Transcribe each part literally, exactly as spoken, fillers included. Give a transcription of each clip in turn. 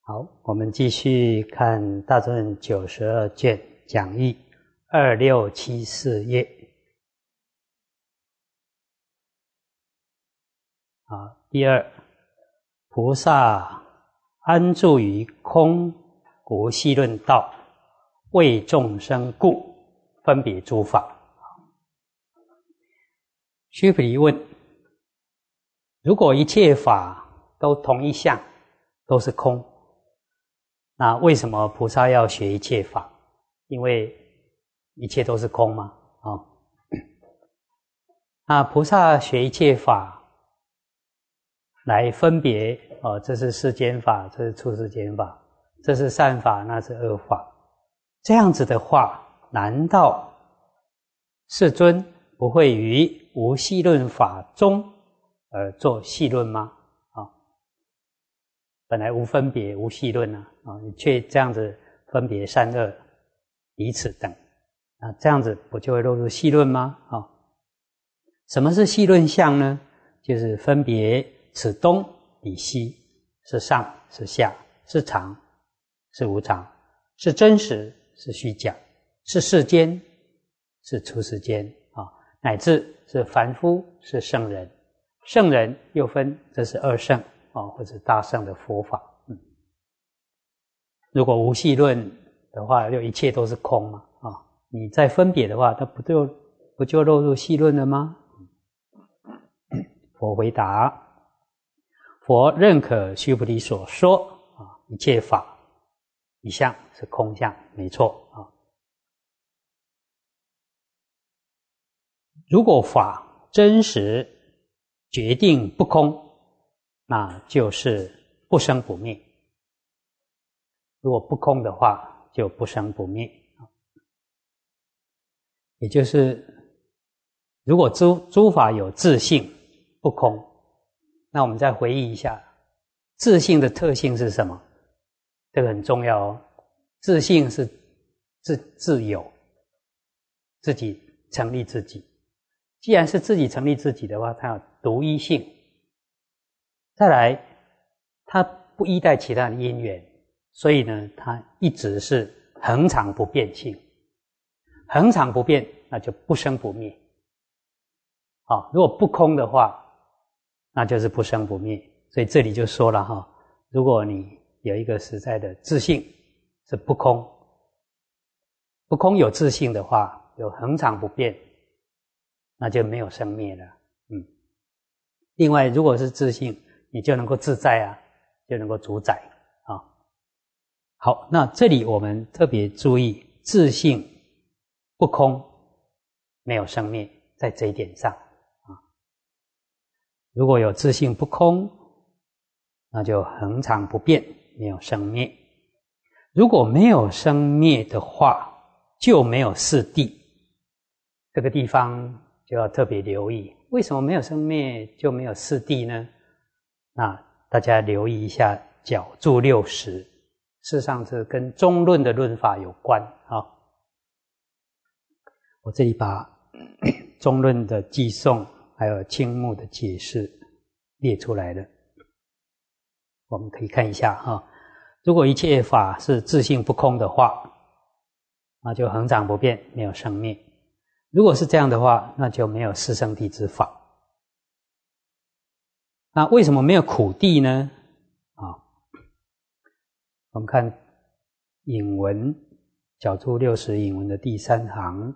好，我们继续看《大专论》九十二卷讲义二六七四页。啊，第二，菩萨安住于空无戏论道，为众生故，分别诸法。须菩提问：如果一切法都同一相，都是空，那为什么菩萨要学一切法？因为一切都是空嘛，啊、哦，那菩萨学一切法来分别，哦，这是世间法，这是出世间法，这是善法，那是恶法。这样子的话，难道世尊不会于无戏论法中而做戏论吗？啊、哦，本来无分别无戏论啊，啊、哦，你却这样子分别善恶彼此等，那这样子不就会落入戏论吗？啊、哦，什么是戏论相呢？就是分别此东彼西，是上是下，是常是无常，是真实是虚假，是世间是出世间啊、哦，乃至是凡夫是圣人，圣人又分这是二圣啊、哦，或者大圣的佛法。嗯，如果无戏论的话，就一切都是空嘛啊、哦，你再分别的话，它不就不就落入戏论了吗？佛回答：佛认可须菩提所说啊，一切法一相是空相，没错啊。如果法真实决定不空，那就是不生不灭。如果不空的话，就不生不灭。也就是如果诸诸法有自性不空，那我们再回忆一下，自性的特性是什么？这个很重要哦。自性是自自有，自己成立自己。既然是自己成立自己的话，它有独一性。再来，它不依赖其他的因缘，所以呢，它一直是恒常不变性。恒常不变，那就不生不灭。好，如果不空的话，那就是不生不灭。所以这里就说了哈，如果你有一个实在的自性是不空，不空有自性的话，有恒常不变，那就没有生灭了。嗯，另外，如果是自性，你就能够自在啊，就能够主宰啊。好，那这里我们特别注意，自性不空，没有生灭，在这一点上。如果有自性不空，那就恒常不变，没有生灭。如果没有生灭的话，就没有四谛。这个地方就要特别留意，为什么没有生灭就没有四谛呢？那大家留意一下角注六十，事实上是跟中论的论法有关啊。我这里把中论的记诵还有青木的解释列出来了，我们可以看一下哈。如果一切法是自性不空的话，那就恒常不变，没有生灭。如果是这样的话，那就没有四圣谛之法。那为什么没有苦谛呢？啊，我们看引文角注六十引文的第三行。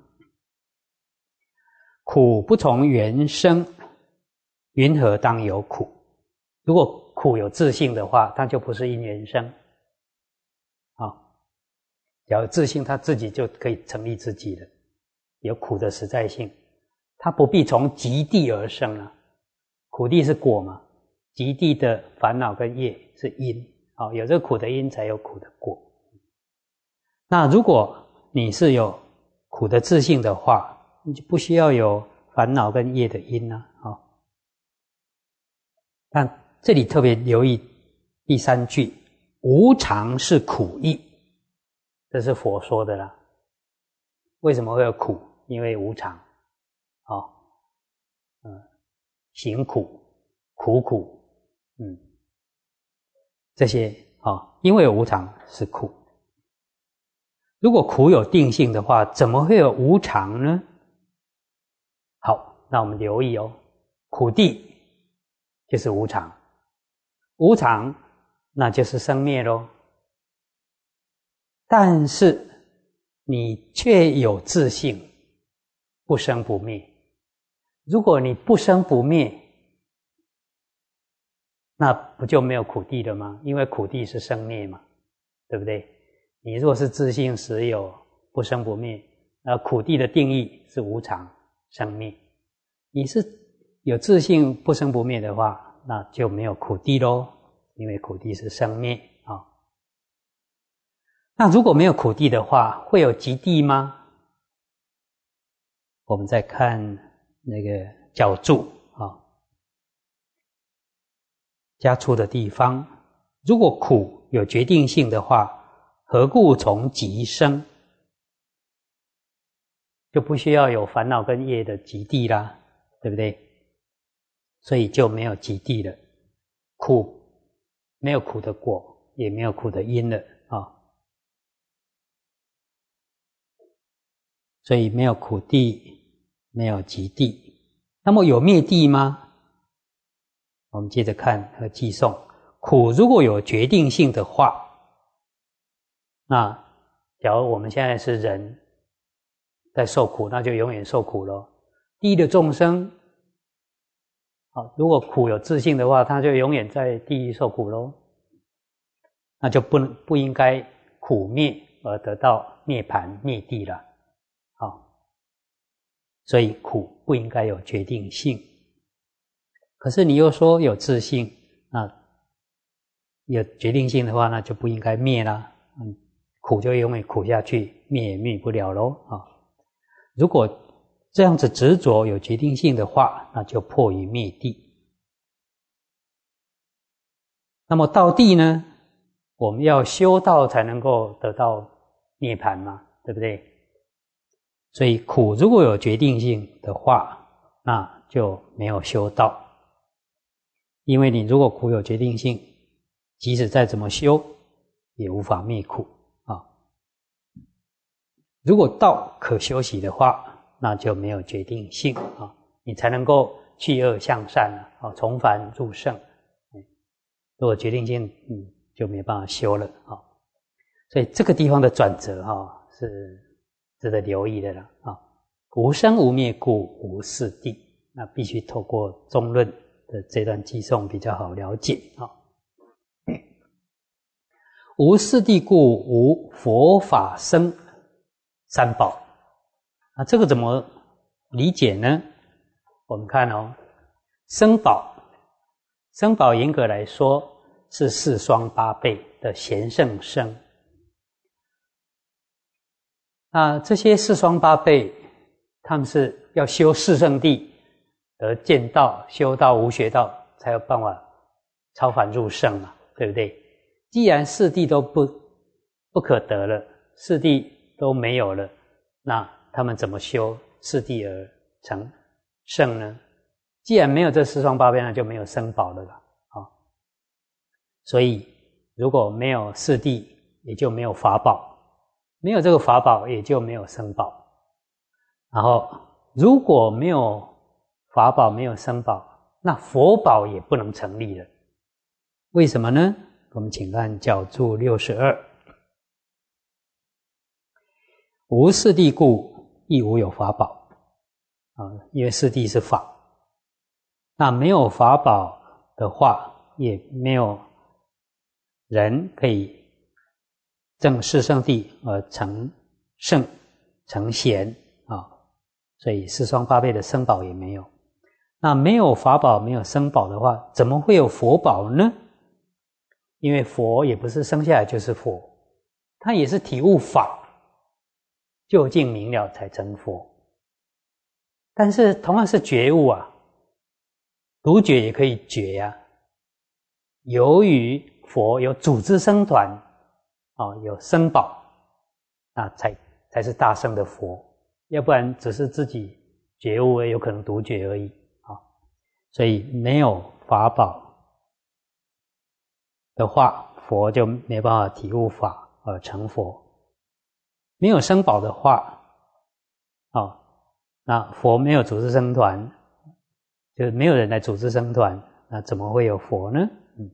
苦不从缘生，云何当有苦？如果苦有自性的话，它就不是因缘生。啊，有自性，它自己就可以成立自己了，有苦的实在性，它不必从极地而生啊。苦地是果嘛，极地的烦恼跟业是因，啊，有这个苦的因才有苦的果。那如果你是有苦的自性的话，你就不需要有烦恼跟业的因啊。哦，但这里特别留意第三句，无常是苦意，这是佛说的啦。为什么会有苦？因为无常。哦，嗯，行苦、苦苦，嗯，这些啊、哦， 因为有无常是苦。如果苦有定性的话，怎么会有无常呢？好，那我们留意哦，苦谛就是无常，无常那就是生灭咯。但是你却有自性，不生不灭。如果你不生不灭，那不就没有苦谛了吗？因为苦谛是生灭嘛，对不对？你若是自性实有，不生不灭，那苦谛的定义是无常生灭。你是有自性不生不灭的话，那就没有苦谛咯，因为苦谛是生灭啊。那如果没有苦谛的话，会有极谛吗？我们再看那个角注啊，加粗的地方，如果苦有决定性的话，何故从极生？就不需要有烦恼跟业的极谛啦，对不对？所以就没有极谛了。苦没有苦的果，也没有苦的因了啊。所以没有苦谛，没有极谛。那么有灭谛吗？我们接着看和记诵，苦如果有决定性的话，那假如我们现在是人在受苦，那就永远受苦咯。地狱的众生，好，如果苦有自性的话，他就永远在地狱受苦咯，那就不能不应该苦灭而得到涅槃灭地了。好，所以苦不应该有决定性。可是你又说有自性，那有决定性的话，那就不应该灭啦。嗯，苦就永远苦下去，灭也灭不了咯啊。如果这样子执着有决定性的话，那就迫于灭地。那么到地呢？我们要修道才能够得到涅槃嘛，对不对？所以苦如果有决定性的话，那就没有修道。因为你如果苦有决定性，即使再怎么修，也无法灭苦啊。如果道可修习的话，那就没有决定性啊，你才能够去恶向善啊，从凡入圣。如果决定性，嗯，就没办法修了啊。所以这个地方的转折哈，是值得留意的了啊。无生无灭故无四谛，那必须透过中论的这段记诵比较好了解啊。无四谛故无佛法僧三宝。那这个怎么理解呢？我们看哦，僧宝，僧宝严格来说是四双八辈的贤圣僧。那这些四双八辈，他们是要修四圣谛，得见道、修道、无学道，才有办法超凡入圣嘛，对不对？既然四谛都不不可得了，四谛都没有了，那他们怎么修四谛而成圣呢？既然没有这四双八辈，那就没有僧宝了啦。啊，所以如果没有四谛，也就没有法宝。没有这个法宝，也就没有僧宝。然后如果没有法宝，没有僧宝，那佛宝也不能成立了。为什么呢？我们请看角注六十二。无四谛故，亦无有法宝啊，因为四谛是法。那没有法宝的话，也没有人可以证四圣谛而成圣成贤啊，所以四双八辈的僧宝也没有。那没有法宝，没有僧宝的话，怎么会有佛宝呢？因为佛也不是生下来就是佛，他也是体悟法，究竟明了才成佛。但是同样是觉悟啊，独觉也可以觉呀、啊。由于佛有组织僧团啊，有僧宝，那才才是大圣的佛，要不然只是自己觉悟，有可能独觉而已啊。所以没有法宝的话， 佛就没办法体悟法而成佛。没有僧宝的话，哦，那佛没有组织僧团，就是没有人来组织僧团，那怎么会有佛呢？嗯，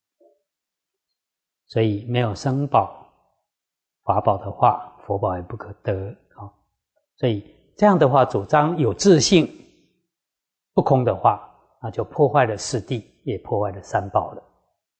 所以没有僧宝、法宝的话，佛宝也不可得啊、哦。所以这样的话，主张有自性不空的话，那就破坏了四谛，也破坏了三宝了。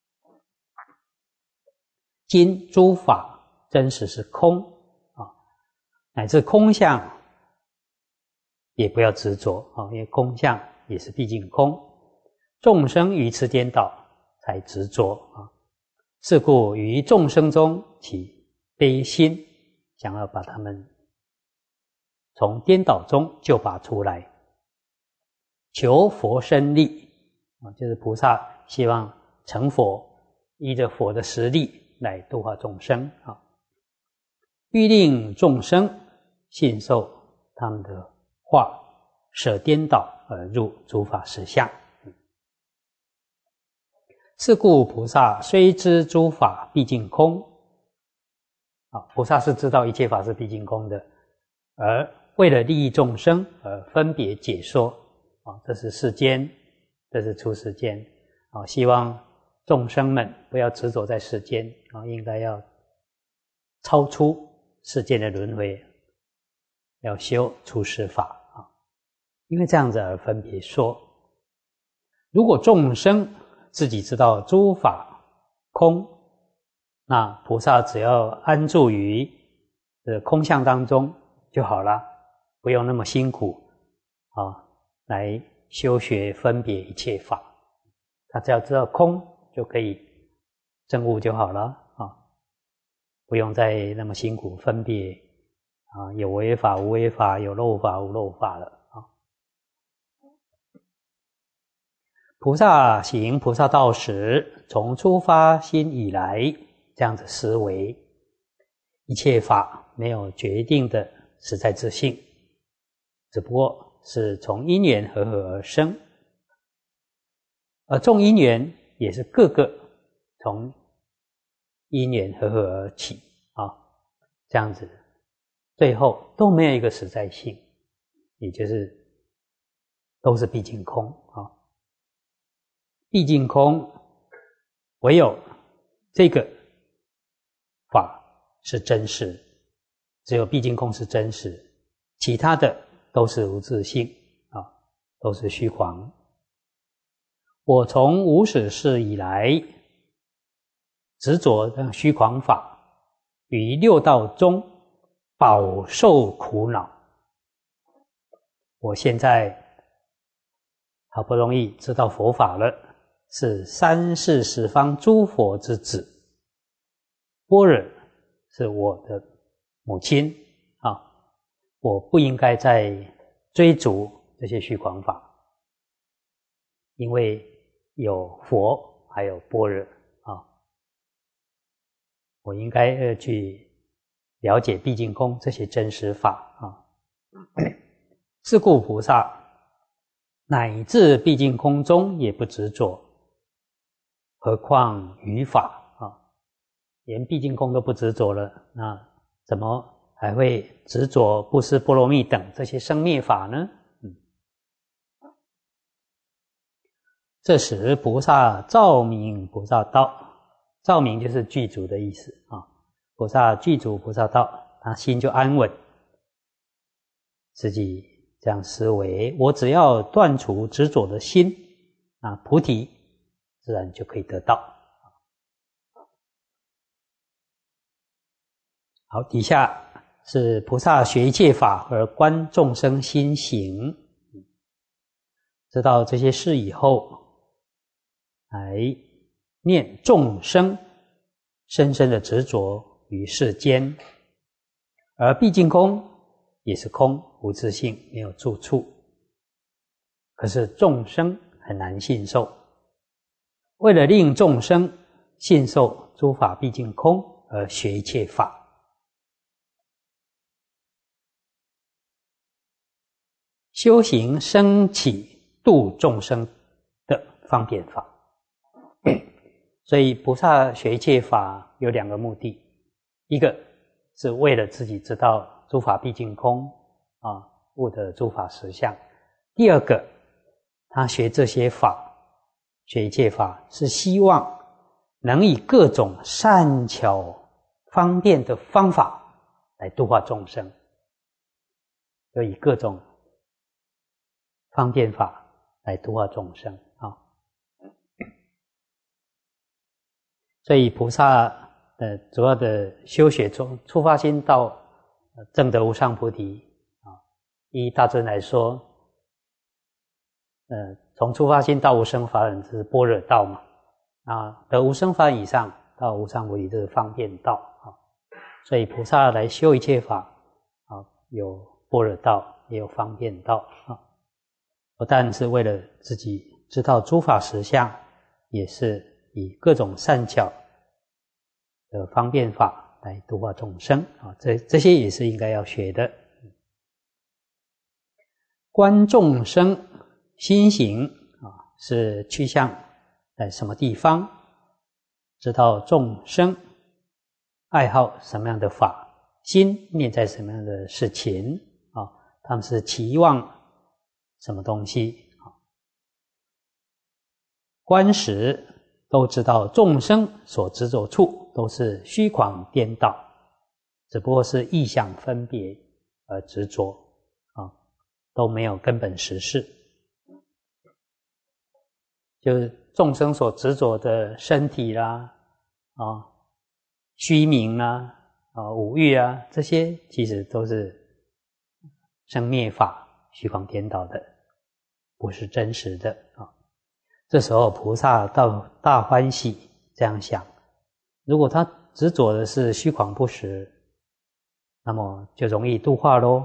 今诸法真实是空啊，乃至空相也不要执着啊，因为空相也是毕竟空。众生愚痴颠倒才执着啊，是故于众生中起悲心，想要把他们从颠倒中救拔出来，求佛身力啊，就是菩萨希望成佛，依着佛的实力来度化众生啊，欲令众生信受他们的话，舍颠倒而入诸法实相。是故菩萨虽知诸法毕竟空啊，菩萨是知道一切法是毕竟空的，而为了利益众生而分别解说啊，这是世间，这是出世间啊，希望众生们不要执着在世间啊，应该要超出世间的轮回，要修出世法啊，因为这样子而分别说。如果众生自己知道诸法空，那菩萨只要安住于这空相当中就好了，不用那么辛苦啊，来修学分别一切法。他只要知道空就可以证悟就好了啊，不用再那么辛苦分别啊，有为法无为法，有漏法无漏法了啊。菩萨行菩萨道时，从出发心以来，这样子思维，一切法没有决定的实在自性，只不过是从因缘和合而生，而众因缘也是各个从因缘和合而起啊，这样子，最后都没有一个实在性，也就是都是毕竟空啊。毕竟空，唯有这个法是真实，只有毕竟空是真实，其他的都是无自性啊，都是虚妄。我从无始世以来执着的虚妄法，于六道中饱受苦恼。我现在好不容易知道佛法了，是三世十方诸佛之子，般若是我的母亲啊，我不应该再追逐这些虚妄法，因为有佛还有般若啊，我应该要去了解毕竟空这些真实法啊。是故菩萨乃至毕竟空中也不执着，何况于法啊？连毕竟空都不执着了，那怎么还会执着布施、波罗蜜等这些生灭法呢？嗯，这时菩萨照明菩萨道，照明就是具足的意思啊。菩萨具足菩萨道，他心就安稳，自己这样思维，我只要断除执着的心啊，菩提自然就可以得到。好，底下是菩萨学一切法而观众生心行，知道这些事以后，来念众生深深的执着于世间，而毕竟空也是空，无自性，没有住处。可是众生很难信受，为了令众生信受诸法毕竟空而学一切法，修行升起度众生的方便法。 所以菩萨学一切法有两个目的，一个是为了自己知道诸法毕竟空啊，悟得诸法实相；第二个，他学这些法，学一切法是希望能以各种善巧方便的方法来度化众生，就以各种方便法来度化众生啊。所以菩萨的主要的修学从出发心到证得无上菩提啊，依大尊来说，呃，从出发心到无生法忍是般若道嘛，啊，得无生法忍以上到无上菩提就是方便道啊。所以菩萨来修一切法啊，有般若道，也有方便道啊。不但是为了自己知道诸法实相，也是以各种善巧的方便法来度化众生啊，这这些也是应该要学的。观众生心行啊，是趋向在什么地方？知道众生爱好什么样的法，心念在什么样的事情啊？他们是期望什么东西啊？观时都知道众生所执着处都是虚诳颠倒，只不过是意象分别而执着啊，都没有根本实事。就是众生所执着的身体啦、啊虚名啦、啊五欲啊，这些其实都是生灭法，虚诳颠倒的，不是真实的啊。这时候菩萨到大欢喜这样想，如果他执着的是虚诳不实，那么就容易度化咯。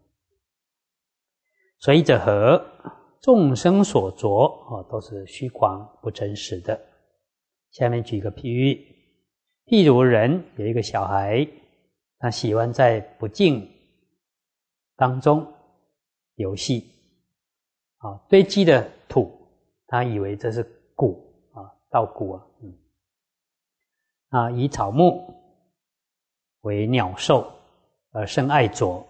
所以者何？众生所着哦，都是虚诳不真实的。下面举个譬喻，譬如人有一个小孩，他喜欢在不净当中游戏啊，堆积的土，他以为这是谷啊，稻谷啊，嗯，啊，以草木为鸟兽而生爱着。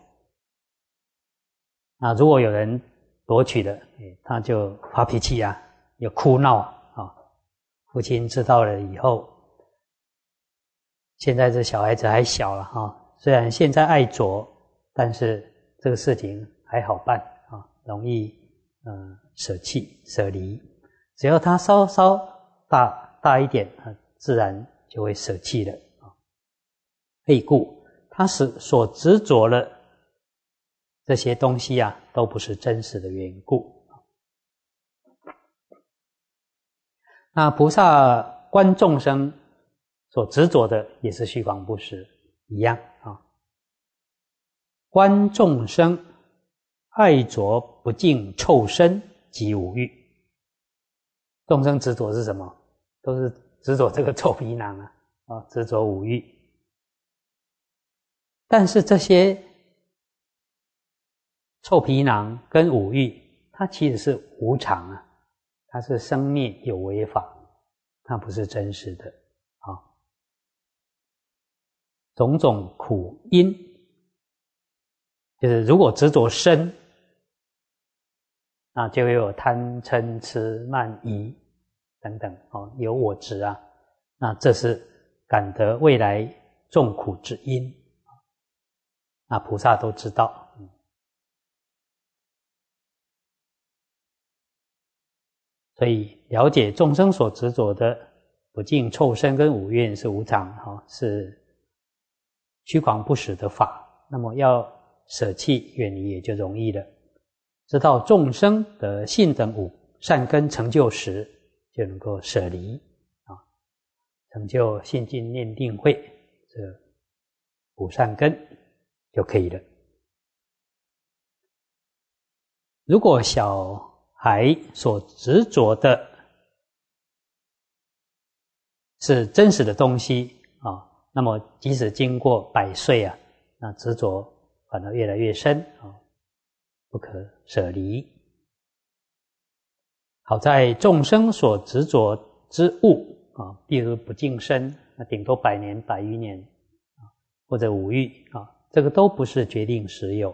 那如果有人夺取了，他就发脾气啊，有哭闹啊。父亲知道了以后，现在这小孩子还小了哈，虽然现在爱着，但是这个事情还好办啊，容易呃舍弃舍离。只要他稍稍大大一点，自然就会舍弃了啊。废故，他是所执着了这些东西啊，都不是真实的缘故。那菩萨观众生所执着的也是虚诳不实一样啊。观众生爱着不净臭身及五欲，众生执着是什么？都是执着这个臭皮囊啊，啊，执着五欲。但是这些臭皮囊跟五欲，它其实是无常啊，它是生灭有为法，它不是真实的啊。种种苦因，就是如果执着身，那就有贪嗔痴慢疑等等哦，有我执啊，那这是感得未来众苦之因，那菩萨都知道。所以了解众生所执着的不净臭身跟五蕴是无常哈，是虚诳不实的法，那么要舍弃远离也就容易了。知道众生的信等五善根成就时，就能够舍离啊，成就信净念定慧这五善根就可以了。如果小孩所执着的是真实的东西啊，那么即使经过百岁啊，那执着反而越来越深啊，不可舍离。好在众生所执着之物啊，比如不净身，那顶多百年、百余年啊，或者五欲啊，这个都不是决定实有。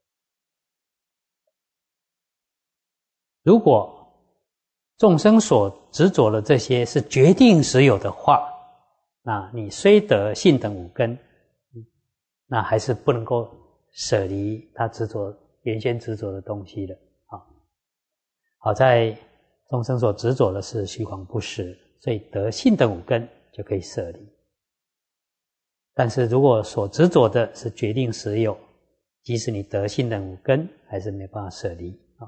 如果众生所执着的这些是决定实有的话，那你虽得性等五根，那还是不能够舍离他执着原先执着的东西的啊。好在众生所执着的是虚空不实，所以得性等五根就可以舍离。但是如果所执着的是决定实有，即使你得性等五根，还是没办法舍离啊。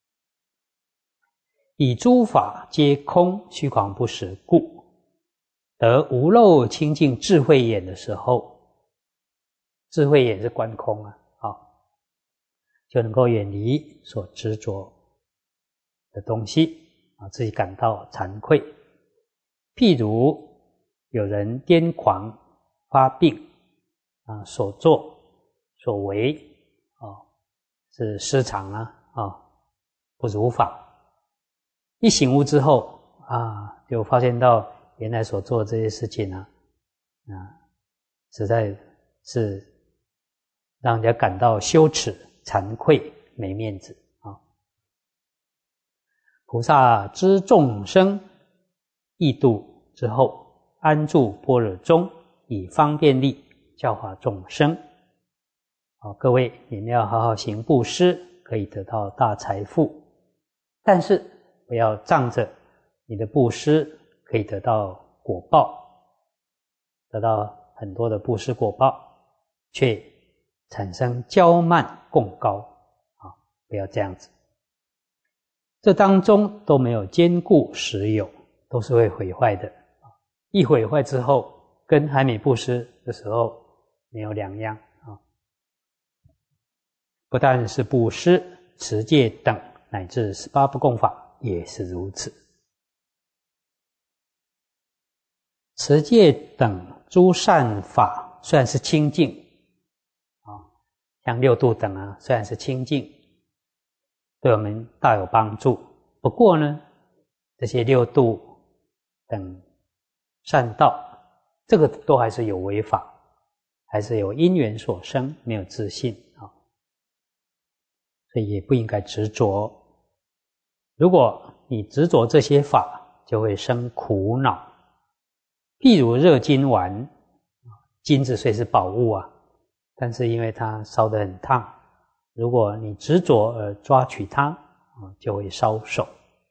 以诸法皆空，虚空不实故，得无漏清净智慧眼的时候，智慧眼是观空啊，好，就能够远离所执着的东西啊，自己感到惭愧。譬如有人癫狂发病啊，所作所为啊是失常啊啊，不如法。一醒悟之后啊，就发现到原来所做的这些事情啊，啊，实在是让人家感到羞耻、惭愧、没面子啊。菩萨知众生易度之后，安住般若中，以方便力教化众生。好，各位你们要好好行布施，可以得到大财富，但是不要仗着你的布施可以得到果报，得到很多的布施果报，却产生骄慢共高啊！不要这样子。这当中都没有坚固实有，都是会毁坏的。一毁坏之后，跟还没布施的时候没有两样啊！不但是布施、持戒等，乃至十八不共法也是如此。持戒等诸善法虽然是清净啊，像六度等啊，虽然是清净，对我们大有帮助。不过呢，这些六度等善道，这个都还是有为法，还是有因缘所生，没有自信啊，所以也不应该执着。如果你执着这些法，就会生苦恼。譬如热金丸，金子虽是宝物啊，但是因为它烧得很烫，如果你执着而抓取它，就会烧手。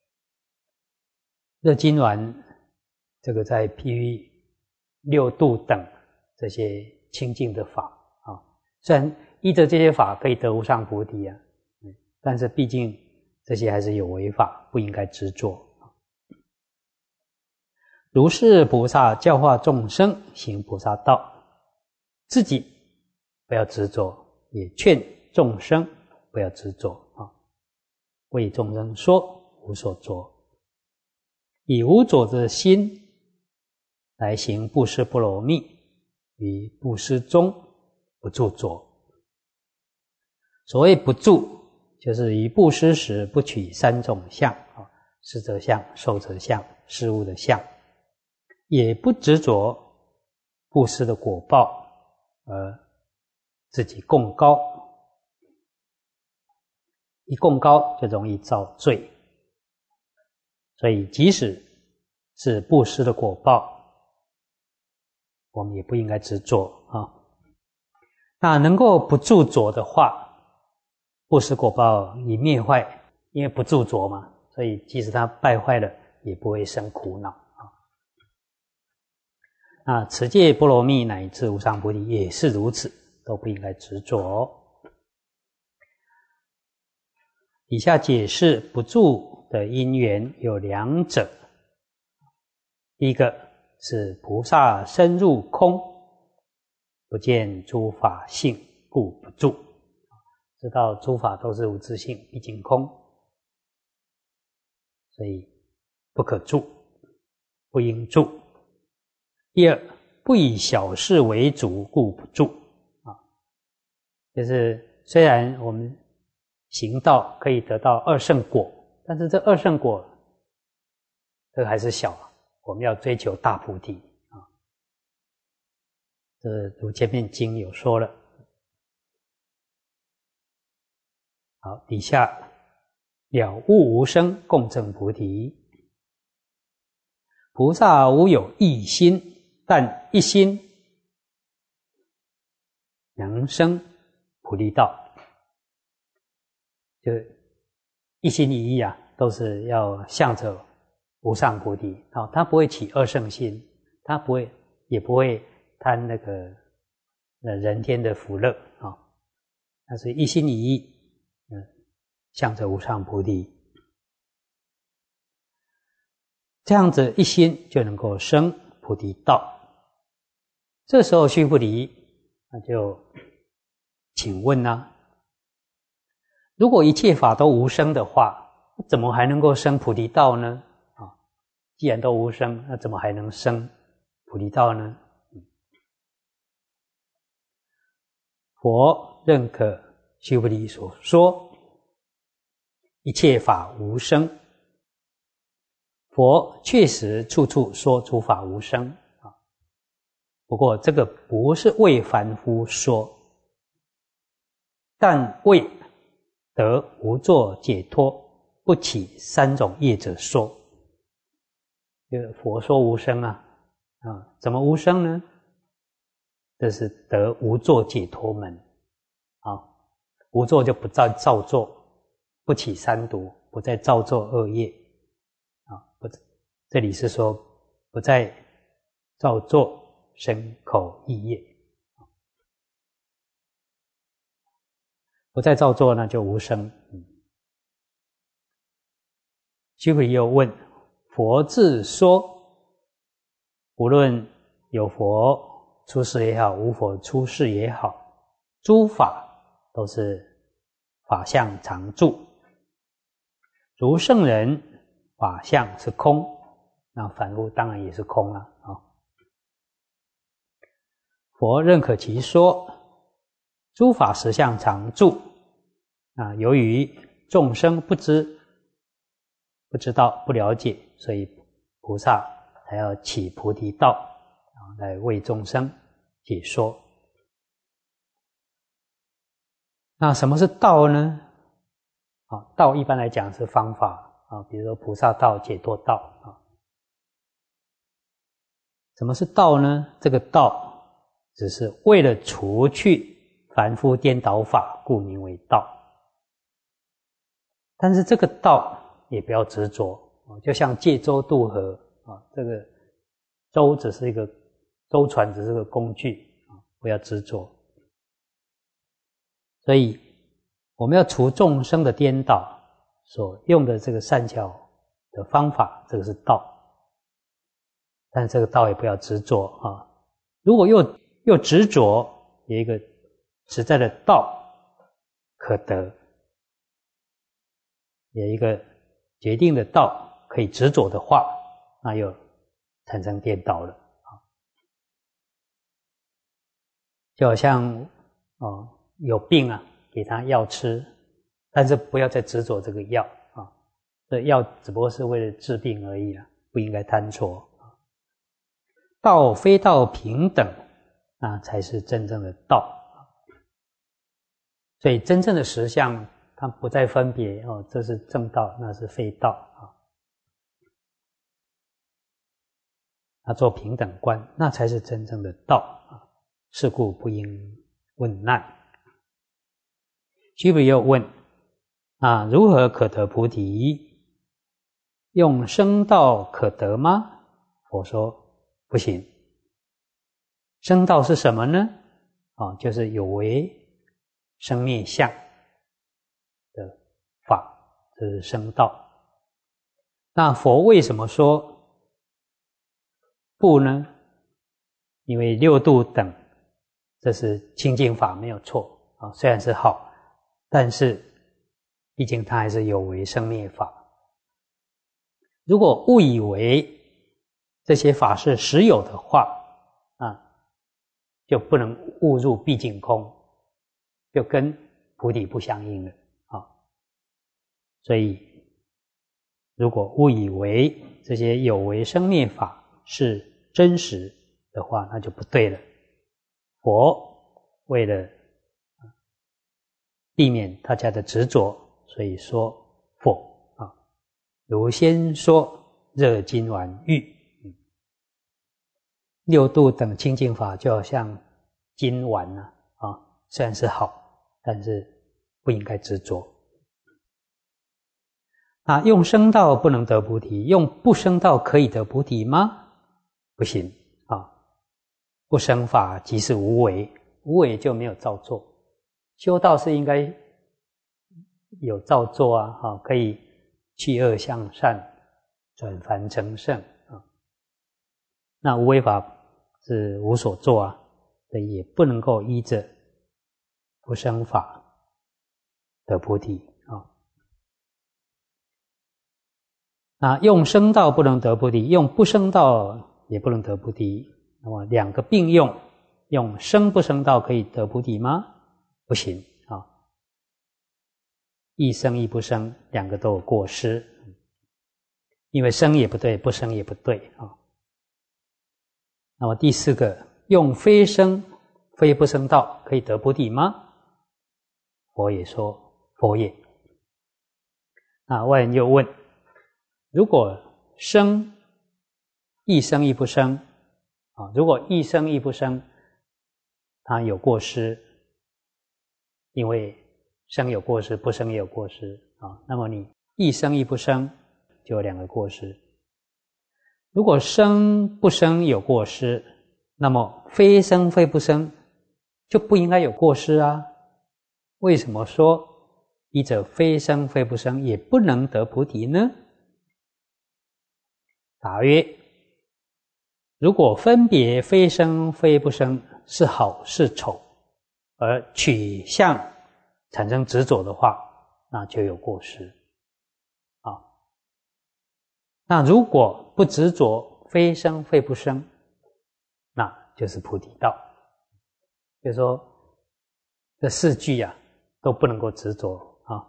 热金丸这个在譬喻六度等这些清净的法啊，虽然依着这些法可以得无上菩提啊，但是毕竟这些还是有为法，不应该执着。如是菩萨教化众生行菩萨道，自己不要执着，也劝众生不要执着啊。为众生说无所着，以无着之心来行布施波罗蜜，于布施中不住着。所谓不住，就是于布施时不取三种相啊，施者相、受者相、事物的相，也不执着布施的果报而自己共高，一共高就容易造罪。所以即使是布施的果报，我们也不应该执着啊。那能够不住着的话，布施果报已灭坏，因为不住着嘛，所以即使它败坏了，也不会生苦恼。那持戒波罗蜜乃至无上菩提也是如此，都不应该执着。以下解释不住的因缘有两者，第一个是菩萨深入空，不见诸法性，故不住。知道诸法都是无自性，毕竟空，所以不可住，不应住。第二，不以小事为主，故不住啊。就是虽然我们行道可以得到二圣果，但是这二圣果这个还是小， 我们要追求大菩提啊。这如前面经有说了。好，底下了悟无生，共证菩提。菩萨无有一心，但一心能生菩提道。就一心一意啊，都是要向着无上菩提啊，他不会起二圣心，他不会也不会贪那个呃人天的福乐啊，他是一心一意，嗯，向着无上菩提，这样子一心就能够生菩提道。这时候须菩提，那就请问啊，如果一切法都无生的话，怎么还能够生菩提道呢？啊，既然都无生，那怎么还能生菩提道呢？佛认可须菩提所说，一切法无生。佛确实处处说诸法无生啊，不过这个不是为凡夫说，但为得无作解脱不起三种业者说。佛说无生啊，啊，怎么无生呢？这是得无作解脱门啊，无作就不再造作，不起三毒，不再造作恶业啊，不，这里是说不再造作身口意业，不再造作呢就无生。嗯，须菩提又问：佛自说，无论有佛出世也好，无佛出世也好，诸法都是法相常住。如圣人法相是空，那凡夫当然也是空了啊。佛认可其说，诸法实相常住啊，由于众生不知不知道不了解，所以菩萨才要起菩提道啊，来为众生解说。那什么是道呢？啊，道一般来讲是方法啊，比如说菩萨道、解脱道啊。什么是道呢？这个道只是为了除去凡夫颠倒法，故名为道。但是这个道也不要执着，就像借舟渡河啊，这个舟只是一个舟船，只是个工具啊，不要执着。所以我们要除众生的颠倒，所用的这个善巧的方法，这个是道。但这个道也不要执着啊！如果又又执着，有一个实在的道可得，有一个决定的道可以执着的话，那又产生颠倒了啊！就好像哦有病啊，给他药吃，但是不要再执着这个药啊，这药只不过是为了治病而已啦，不应该贪着。道非道平等，那才是真正的道。所以真正的实相，它不再分别哦，这是正道，那是非道啊。他做平等观，那才是真正的道啊。是故不应问难。须菩提又问：啊，如何可得菩提？用生道可得吗？佛说不行。生道是什么呢？啊，就是有为生灭相的法，这是生道。那佛为什么说不呢？因为六度等，这是清净法，没有错啊，虽然是好，但是毕竟它还是有为生灭法。如果误以为这些法是实有的话啊，就不能误入毕竟空，就跟菩提不相应了啊。所以如果误以为这些有为生灭法是真实的话，那就不对了。佛为了避免大家的执着，所以说佛啊，如先说热金丸玉，六度等清净法就好像金丸啊，啊，虽然是好，但是不应该执着。啊，用生道不能得菩提，用不生道可以得菩提吗？不行啊！不生法即是无为，无为就没有造作。修道是应该有造作啊，啊，可以去恶向善，转凡成圣啊。那无为法是无所作啊，所以也不能够依着不生法得菩提啊。那用生道不能得菩提，用不生道也不能得菩提。那么两个并用，用生不生道可以得菩提吗？不行啊！一生一不生，两个都有过失，因为生也不对，不生也不对啊。那么第四个，用非生非不生道可以得菩提吗？佛也说佛也。那外人又问，如果生一生一不生啊，如果一生一不生，它有过失，因为生有过失，不生也有过失啊。那么你一生一不生，就有两个过失。如果生不生有过失，那么非生非不生就不应该有过失啊。为什么说依着非生非不生也不能得菩提呢？答曰：如果分别非生非不生是好是丑，而取向产生执着的话，那就有过失啊。那如果不执着非生非不生，那就是菩提道。就是说这四句啊都不能够执着啊。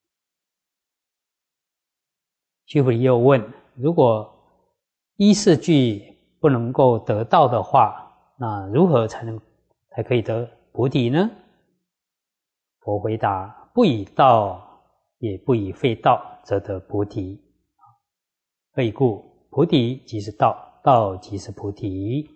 须菩提又问，如果依四句不能够得道的话，那如何才能才可以得菩提呢？佛回答：不以道也不以非道，则得菩提。何以故？菩提即是道，道即是菩提。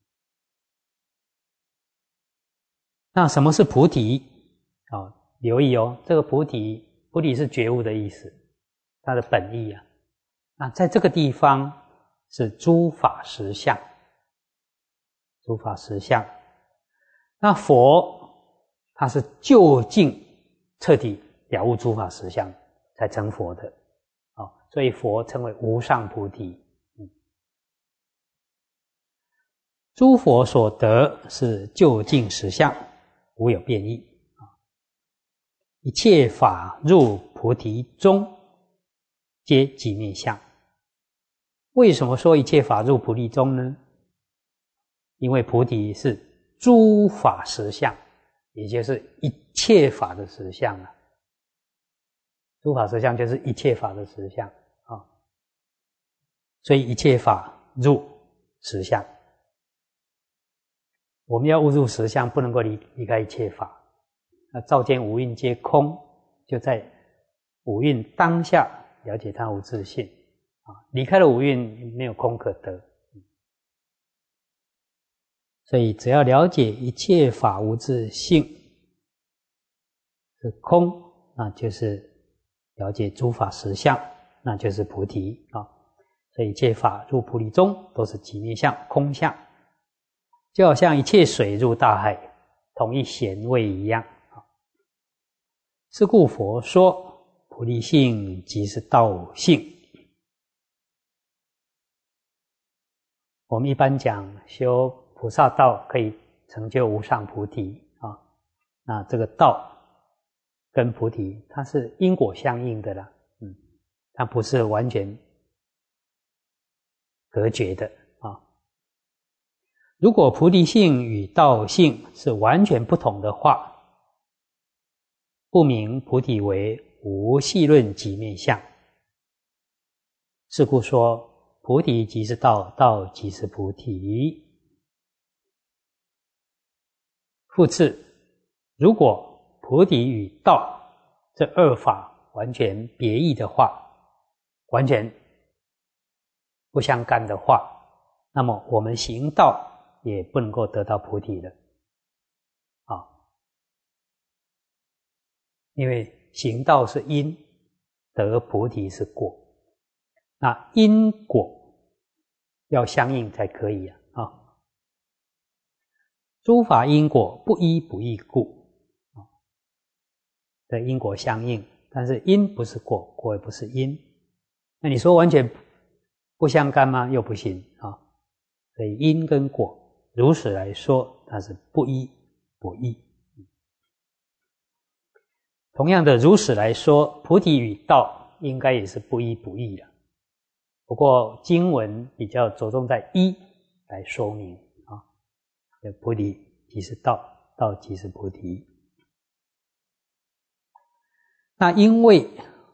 那什么是菩提？哦，留意哦，这个菩提，菩提是觉悟的意思，它的本意啊。那在这个地方是诸法实相，诸法实相。那佛他是究竟彻底了悟诸法实相才成佛的，哦，所以佛称为无上菩提。嗯，诸佛所得是究竟实相，无有变异。一切法入菩提中，皆即灭相。为什么说一切法入菩提中呢？因为菩提是诸法实相，也就是一切法的实相啊。诸法实相就是一切法的实相啊，所以一切法入实相。我们要悟入实相，不能够离离开一切法。那照见五蕴皆空，就在五蕴当下了解它无自性啊，离开了五蕴，没有空可得。所以只要了解一切法无自性是空，那就是了解诸法实相，那就是菩提啊。所以一切法入菩提中都是即灭相、空相，就好像一切水入大海，同一咸味一样。是故佛说菩提性即是道性。我们一般讲修菩萨道可以成就无上菩提啊，那这个道跟菩提它是因果相应的啦，嗯，它不是完全隔绝的啊。如果菩提性与道性是完全不同的话，不明菩提为无细论即灭相， 是故说菩提即是道，道即是菩提。复次，如果菩提与道这二法完全别异的话，完全不相干的话，那么我们行道也不能够得到菩提了啊！因为行道是因，得菩提是果，那因果要相应才可以啊！啊诸法因果不依不异故的因果相应，但是因不是果，果也不是因。那你说完全不相干吗？又不行啊！所以因跟果如实来说，它是不依不异。同样的，如实来说，菩提与道应该也是不依不异的。不过经文比较着重在依来说明啊，菩提即是道，道即是菩提。那因为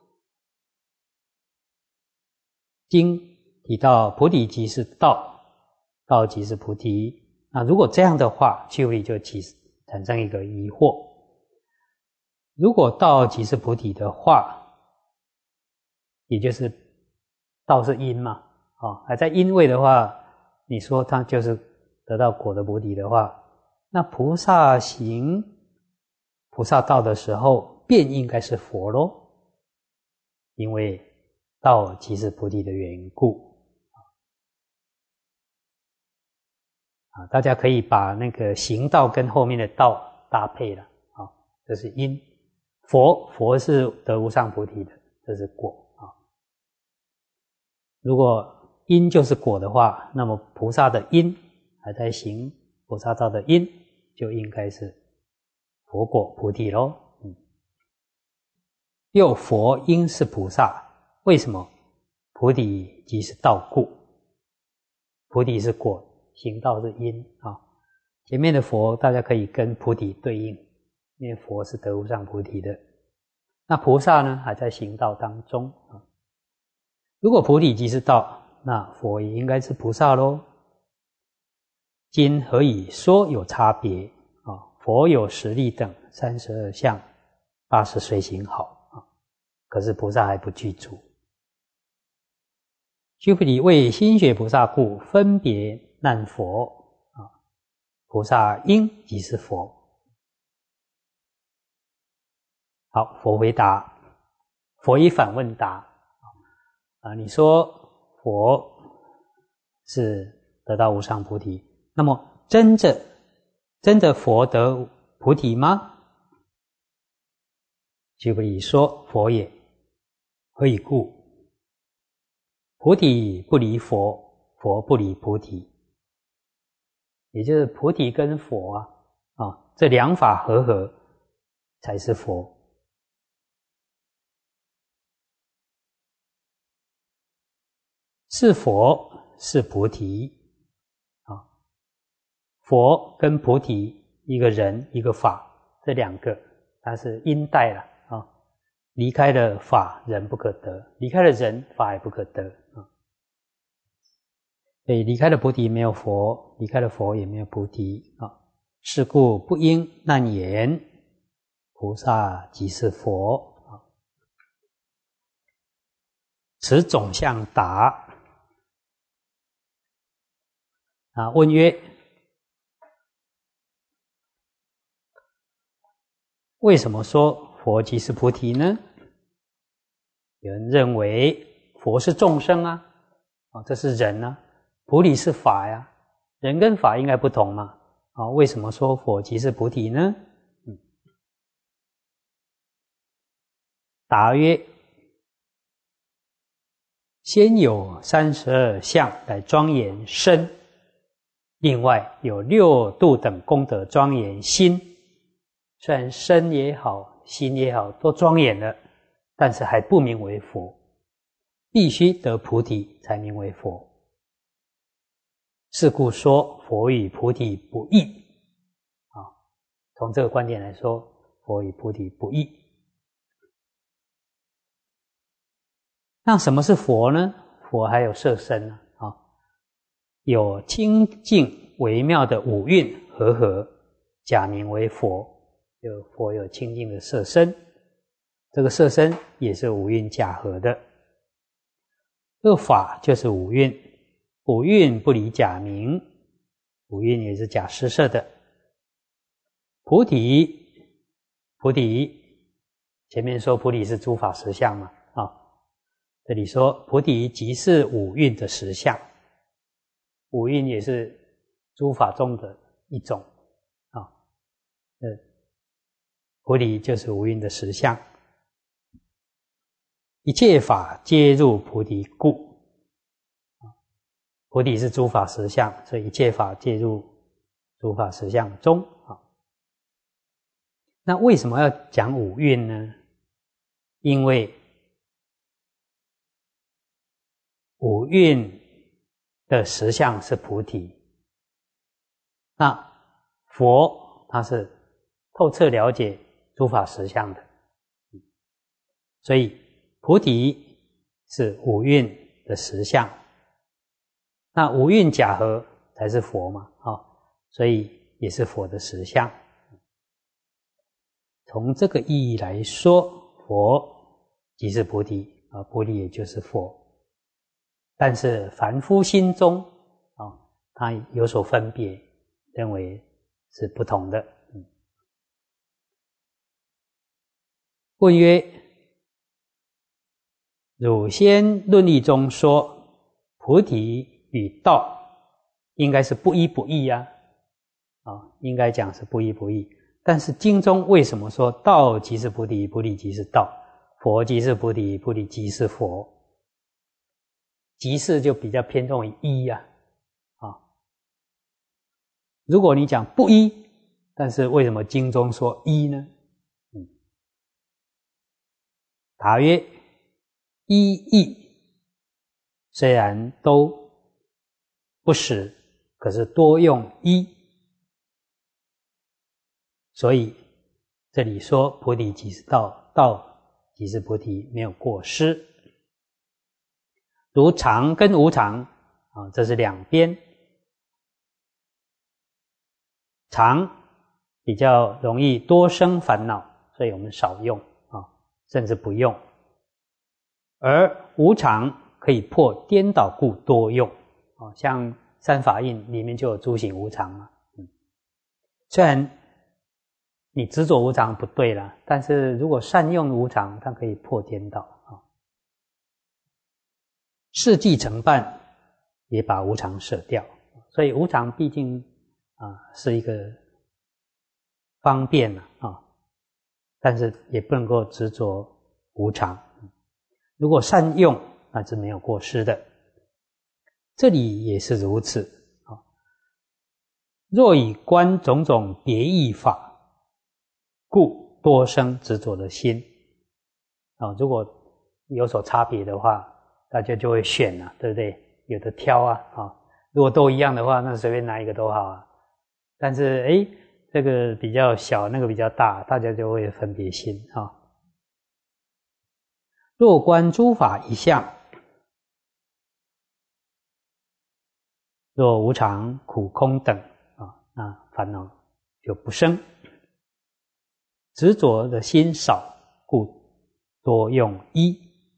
经提到菩提即是道，道即是菩提，那如果这样的话，须菩提就起产生一个疑惑：如果道即是菩提的话，也就是道是因嘛，啊，还在因位的话，你说它就是得到果的菩提的话，那菩萨行菩萨道的时候，便应该是佛咯，因为道即是菩提的缘故。啊，大家可以把那个行道跟后面的道搭配了，啊，这是因。佛佛是得无上菩提的，这是果啊。如果因就是果的话，那么菩萨的因还在行菩萨道的因，就应该是佛果菩提咯。嗯。又佛应是菩萨，为什么？菩提即是道故，菩提是果，行道是因啊。前面的佛大家可以跟菩提对应，因为佛是得无上菩提的。那菩萨呢，还在行道当中啊。如果菩提即是道，那佛也应该是菩萨咯。今何以说有差别啊？佛有十力等，三十二相，八十随行好啊。可是菩萨还不具足。须菩提为心学菩萨故，分别难佛啊。菩萨应即是佛。好，佛回答，佛以反问答啊，你说佛是得到无上菩提，那么真的真的佛得菩提吗？须菩提说：佛也。何以故？菩提不离佛，佛不离菩提。也就是菩提跟佛啊，啊这两法合合才是佛。是佛是菩提啊，佛跟菩提，一个人一个法，这两个它是因带了啊。离开了法，人不可得；离开了人，法也不可得啊。所以离开了菩提没有佛，离开了佛也没有菩提啊。是故不应难言，菩萨即是佛啊。此总相答啊。问曰：为什么说佛即是菩提呢？有人认为佛是众生啊，啊，这是人啊，菩提是法呀，人跟法应该不同嘛，啊，为什么说佛即是菩提呢？嗯，答曰：先有三十二相来庄严身，另外有六度等功德庄严心。虽然身也好，心也好，都庄严了，但是还不名为佛，必须得菩提才名为佛。是故说佛与菩提不异啊。从这个观点来说，佛与菩提不异。那什么是佛呢？ 佛还有色身啊，啊，有清净微妙的五蕴和合，假名为佛。就佛有清净的色身，这个色身也是五蕴假合的。这个法就是五蕴，五蕴不离假名，五蕴也是假施设的。菩提，菩提，前面说菩提是诸法实相嘛，啊，这里说菩提即是五蕴的实相，五蕴也是诸法中的一种，啊，呃，菩提就是五蕴的实相。一切法皆入菩提故，菩提是诸法实相，所以一切法皆入诸法实相中。那为什么要讲五蕴呢？因为五蕴的实相是菩提，那佛他是透彻了解诸法实相的，所以菩提是五蕴的实相，那五蕴假合才是佛嘛，啊，所以也是佛的实相。从这个意义来说，佛即是菩提啊，菩提也就是佛。但是凡夫心中啊，他有所分别，认为是不同的。嗯、问曰：汝先论义中说，菩提与道应该是不一不异啊，啊，应该讲是不一不异。但是经中为什么说道即是菩提，菩提即是道，佛即是菩提，菩提即是佛？即是就比较偏重于一啊，啊，如果你讲不一，但是为什么经中说一呢？嗯，答曰：一义虽然都不实，可是多用一。所以这里说菩提即是道，道即是菩提，没有过失。如常跟无常啊，这是两边。常比较容易多生烦恼，所以我们少用啊，甚至不用。而无常可以破颠倒故多用啊，像三法印里面就有诸行无常嘛。嗯，虽然你执着无常不对啦，但是如果善用无常，它可以破颠倒啊。事既成办，也把无常舍掉，所以无常毕竟啊是一个方便啊，但是也不能够执着无常。如果善用，那是没有过失的。这里也是如此啊。若以观种种别异法，故多生执着的心啊，如果有所差别的话，大家就会选了，对不对？有的挑啊，啊，如果都一样的话，那随便拿一个都好啊。但是，哎，这个比较小，那个比较大，大家就会分别心啊。若观诸法一相，若无常、苦、空等啊，那烦恼就不生。执着的心少，故多用一。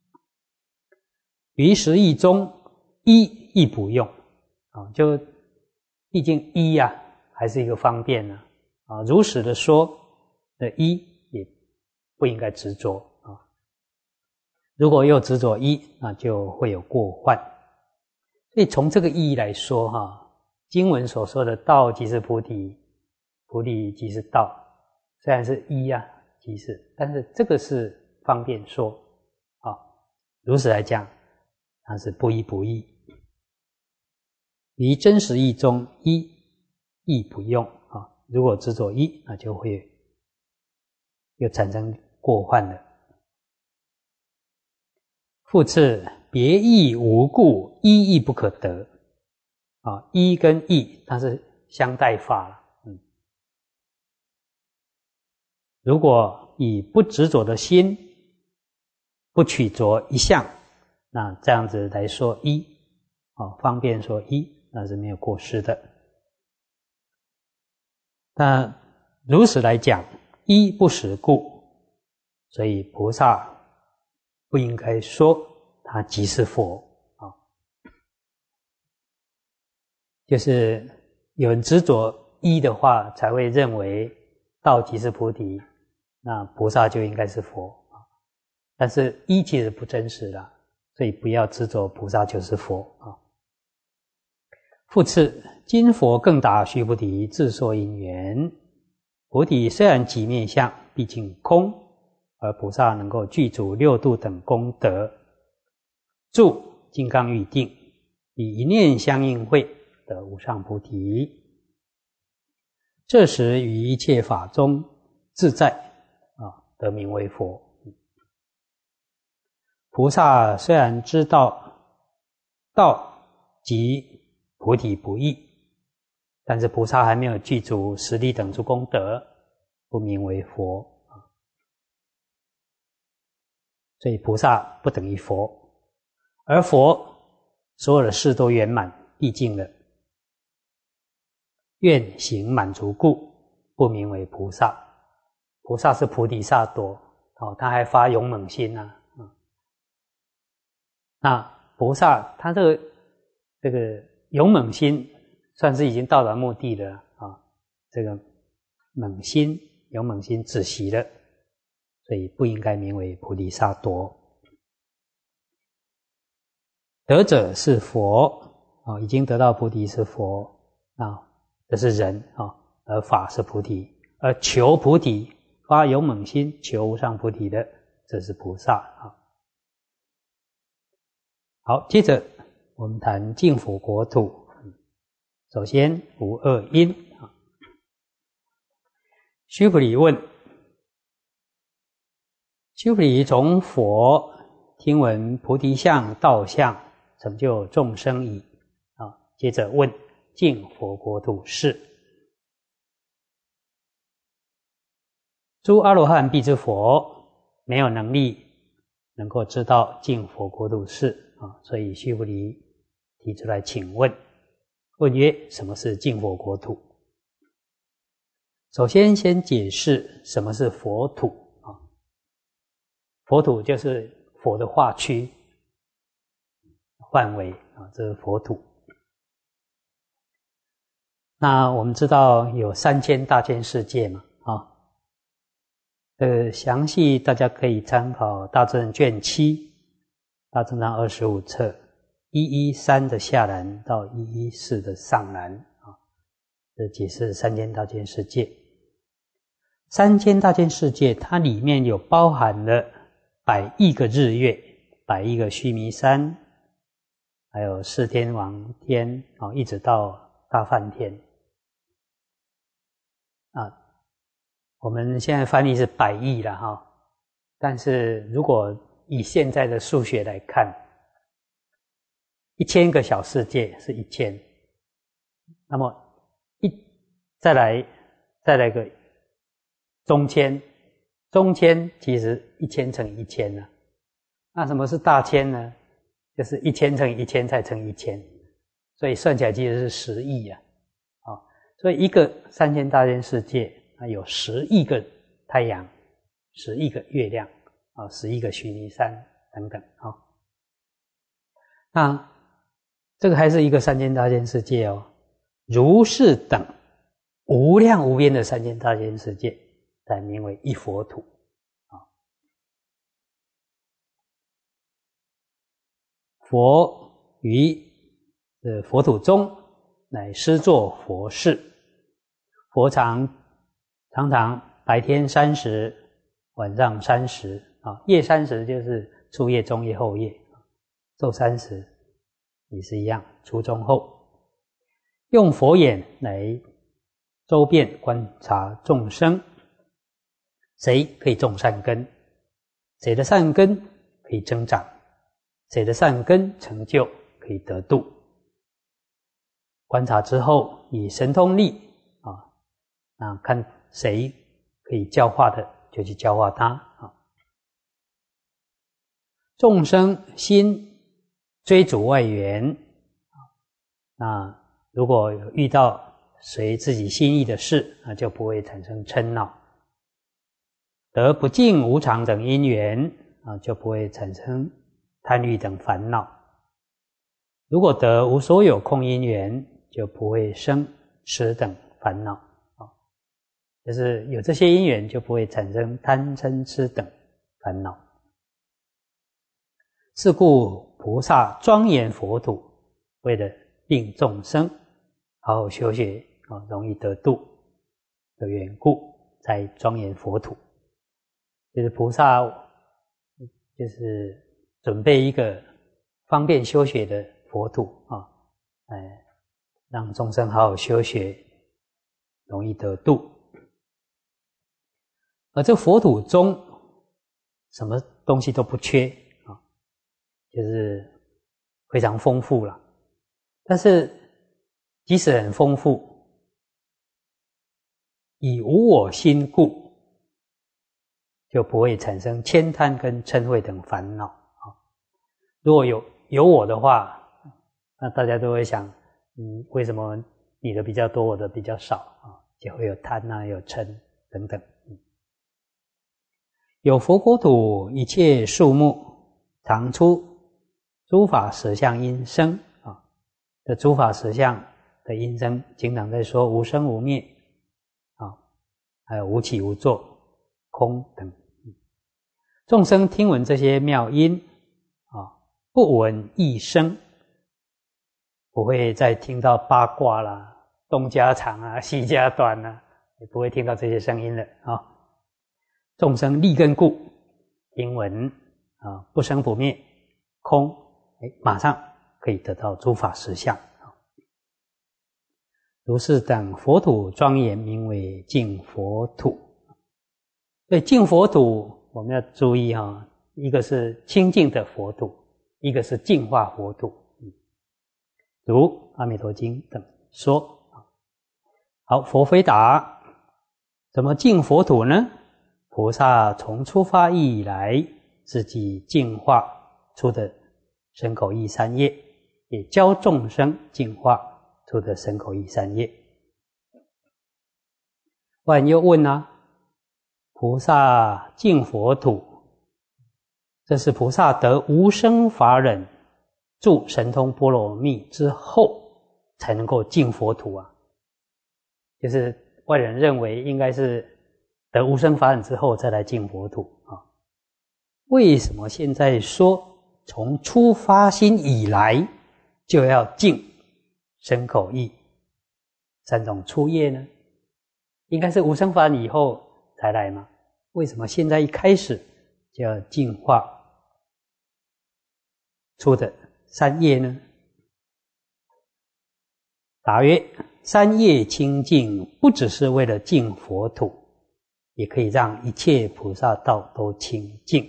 于十义中，一亦不用啊，就毕竟一呀、啊，还是一个方便呢啊。如实的说，那一也不应该执着啊。如果又执着一，那就会有过患。所以从这个意义来说，哈，经文所说的道即是菩提，菩提即是道。虽然是一啊，即是，但是这个是方便说啊。如此来讲，它是不一不异。于真实义中，一亦不用啊。如果执着一，那就会又产生过患了。复次，别义无故，一亦不可得啊。一跟义，它是相待法了。如果以不执着的心，不取着一相， 那这样子来说一，哦，方便说一，那是没有过失的。那如此来讲，一不实故，所以菩萨不应该说他即是佛啊。就是有人执着一的话，才会认为道即是菩提，那菩萨就应该是佛啊。但是一其实不真实啦，所以不要执着菩萨就是佛啊。复次，今佛更达须菩提自受因缘。菩提虽然即面相，毕竟空，而菩萨能够具足六度等功德，住金刚喻定，以一念相应会得无上菩提。这时于一切法中自在啊，得名为佛。菩萨虽然知道道即菩提不易，但是菩萨还没有具足十力等诸功德，不名为佛。所以菩萨不等于佛，而佛所有的事都圆满毕竟了，愿行满足故，不名为菩萨。菩萨是菩提萨埵，哦，他还发勇猛心啊。嗯、那菩萨他这个这个勇猛心，算是已经到达目的了啊。这个猛心、勇猛心止息了，所以不应该名为菩提萨埵。得者是佛啊，已经得到菩提是佛啊，这是人啊，而法是菩提，而求菩提发勇猛心求无上菩提的，这是菩萨啊。好，接着我们谈净佛国土。首先无二因啊。须菩提问：须菩提从佛听闻菩提相、道相，成就众生矣。啊，接着问净佛国土是。诸阿罗汉必知佛，没有能力能够知道净佛国土是啊，所以须菩提提出来请问。问曰：什么是净佛国土？首先先解释什么是佛土啊。佛土就是佛的化区范围啊，这是佛土。那我们知道有三千大千世界嘛啊，呃，详细大家可以参考大正卷七、大正章二十五册一一三的下栏到一一四的上栏啊，这解释三千大千世界。三千大千世界，它里面有包含了百亿个日月、百亿个须弥山，还有四天王天啊，一直到大梵天啊。我们现在翻译是百亿了哈，但是如果以现在的数学来看，一千个小世界是一千，那么一再来再来个中千，中千其实一千乘以一千呢。那什么是大千呢？就是一千乘以一千再乘一千，所以算起来其实是十亿啊。啊，所以一个三千大千世界，它有十亿个太阳，十亿个月亮啊，十亿个须弥山等等啊。那这个还是一个三千大千世界哦。如是等无量无边的三千大千世界，才名为一佛土啊。佛于呃佛土中，乃施作佛事。佛常常常白天三时，晚上三时啊，夜三时就是初夜、中夜、后夜，昼三时也是一样，初中后，用佛眼来周遍观察众生，谁可以种善根，谁的善根可以增长，谁的善根成就可以得度。观察之后，以神通力啊，那看谁可以教化的，就去教化他啊。众生心追逐外缘。那如果有遇到随自己心意的事，那就不会产生嗔恼。得不净无常等因缘啊，就不会产生贪欲等烦恼。如果得无所有空因缘，就不会生痴等烦恼啊。就是有这些因缘，就不会产生贪嗔痴等烦恼。是故菩萨庄严佛土，为了令众生好好修学啊，容易得度的缘故，才庄严佛土。就是菩萨就是准备一个方便修学的佛土啊，哎，让众生好好修学，容易得度。而这佛土中什么东西都不缺啊，就是非常丰富了。但是即使很丰富，以无我心故，就不会产生悭贪跟嗔恚等烦恼啊。如果有有我的话，那大家都会想，嗯，为什么你的比较多，我的比较少啊？就会有贪啊，有嗔等等。嗯、有佛国土，一切树木常出诸法实相因生啊。这诸法实相的因生，经常在说无生无灭啊，还有无起无作、空等。众生听闻这些妙音啊，不闻异声，不会再听到八卦啦、东家长啊、西家短啊，也不会听到这些声音了啊。众生立根故，听闻啊，不生不灭、空，哎，马上可以得到诸法实相。如是等佛土庄严，名为净佛土。所以净佛土我们要注意哈，一个是清净的佛土，一个是净化佛土。如《阿弥陀经》等说。好，佛回答：怎么净佛土呢？菩萨从出发意以来，自己净化出的身口意三业，也教众生净化出的身口意三业。万又问啊，菩萨净佛土，这是菩萨得无生法忍住神通波罗蜜之后才能够净佛土啊。就是外人认为应该是得无生法忍之后再来净佛土啊。为什么现在说从出发心以来就要净身口意三种初业呢？应该是无生法忍以后才来吗？为什么现在一开始就要净化出的三业呢？答曰：三业清净不只是为了净佛土，也可以让一切菩萨道都清净。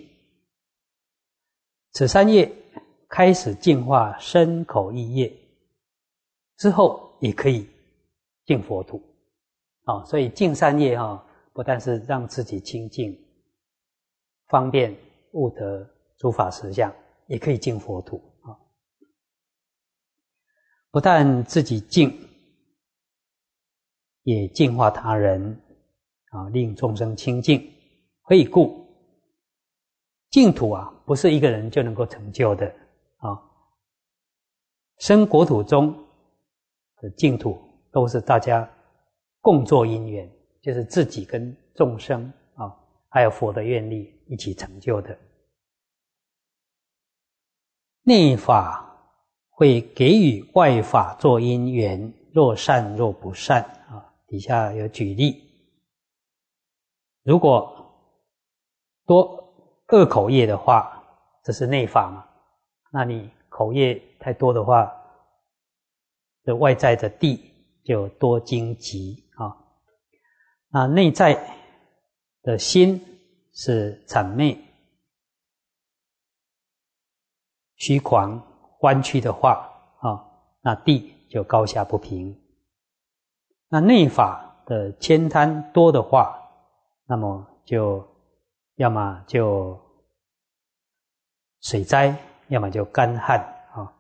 此三业开始净化身口意业之后，也可以净佛土。哦，所以净三业哈、哦，不但是让自己清净，方便悟得诸法实相，也可以净佛土啊、哦。不但自己净，也净化他人啊、哦，令众生清净。何以故？净土啊，不是一个人就能够成就的啊、哦。生国土中的净土，都是大家共作因缘，就是自己跟众生啊、哦，还有佛的愿力一起成就的。内法会给予外法做因缘，若善若不善啊。底下有举例，如果多恶口业的话，这是内法嘛？那你口业太多的话，这外在的地就多荆棘啊。那内在的心是谄媚、虚狂、弯曲的话啊，那地就高下不平。那内法的悭贪多的话，那么就要么就水灾，要么就干旱啊。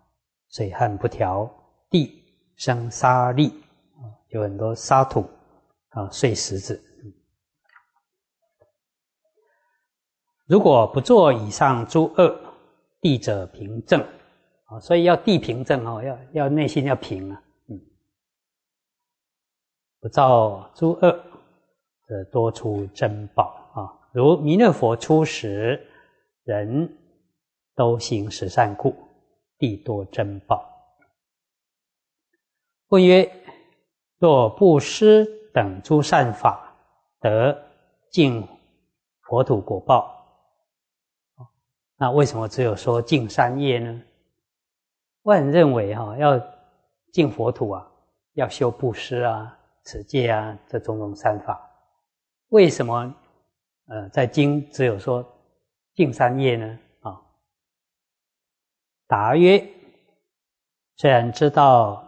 水旱不调，地生沙砾，有很多沙土啊碎石子。如果不做以上诸恶，地者平正啊，所以要地平正哦，要要内心要平啊，嗯，不造诸恶，则多出珍宝啊。如弥勒佛初时，人都行十善故，地多珍宝。问曰：若布施等诸善法，得净佛土果报，那为什么只有说净三业呢？我很认为哈、哦，要净佛土啊，要修布施啊、持戒啊这种种善法。为什么呃在经只有说净三业呢？啊、哦，答曰：虽然知道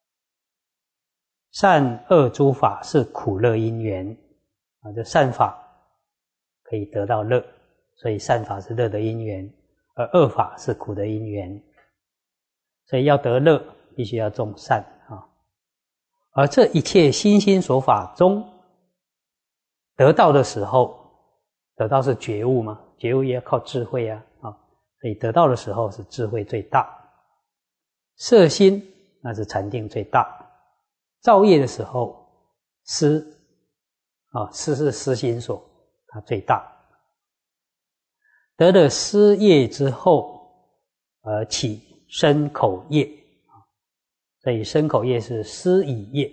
善恶诸法是苦乐因缘啊，这善法可以得到乐。所以善法是乐的因缘，而恶法是苦的因缘。所以要得乐，必须要种善啊。而这一切心心所法中，得到的时候，得到是觉悟嘛，觉悟也要靠智慧啊，啊，所以得到的时候是智慧最大。摄心那是禅定最大。造业的时候，思啊，思是思心所，它最大。得了思业之后，而起身口业，所以身口业是思已业。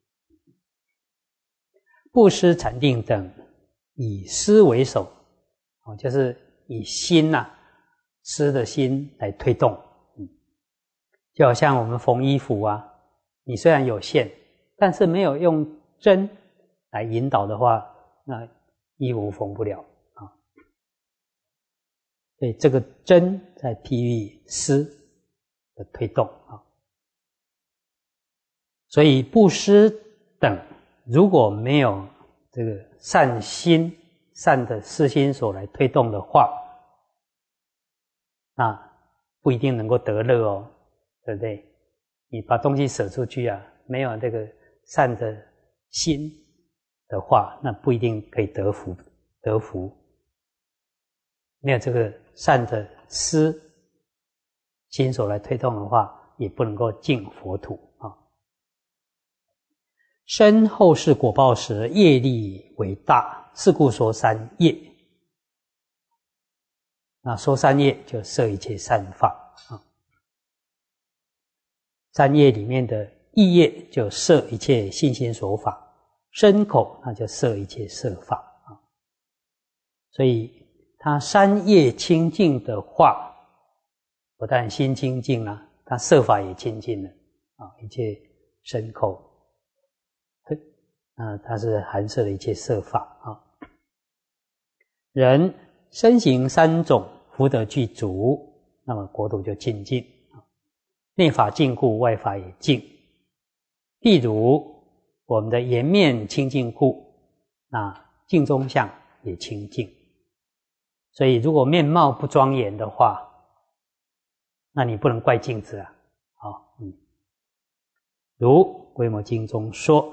布施、禅定等，以思为首，就是以心呐、啊，思的心来推动。就好像我们缝衣服啊，你虽然有线，但是没有用针来引导的话，那衣服缝不了。所以这个真在譬喻思的推动啊，所以布施等如果没有这个善心、善的思心所来推动的话，那不一定能够得乐哦，对不对？你把东西舍出去啊，没有这个善的心的话，那不一定可以得福，得福。没有这个善的思心所来推动的话，也不能够净佛土啊。身后世果报时，业力为大，是故说三业。那说三业就摄一切善法啊。三业里面的意业就摄一切信心所法，身口那就摄一切色法啊。所以他三业清净的话，不但心清净了，他色法也清净了啊！一切身口，啊，它是含摄了一切色法啊。人身行三种福德具足，那么国土就清净啊。内法净故，外法也净。譬如我们的颜面清净故，那净中相也清净。所以如果面貌不庄严的话，那你不能怪镜子啊。好，嗯，如《维摩经》中说，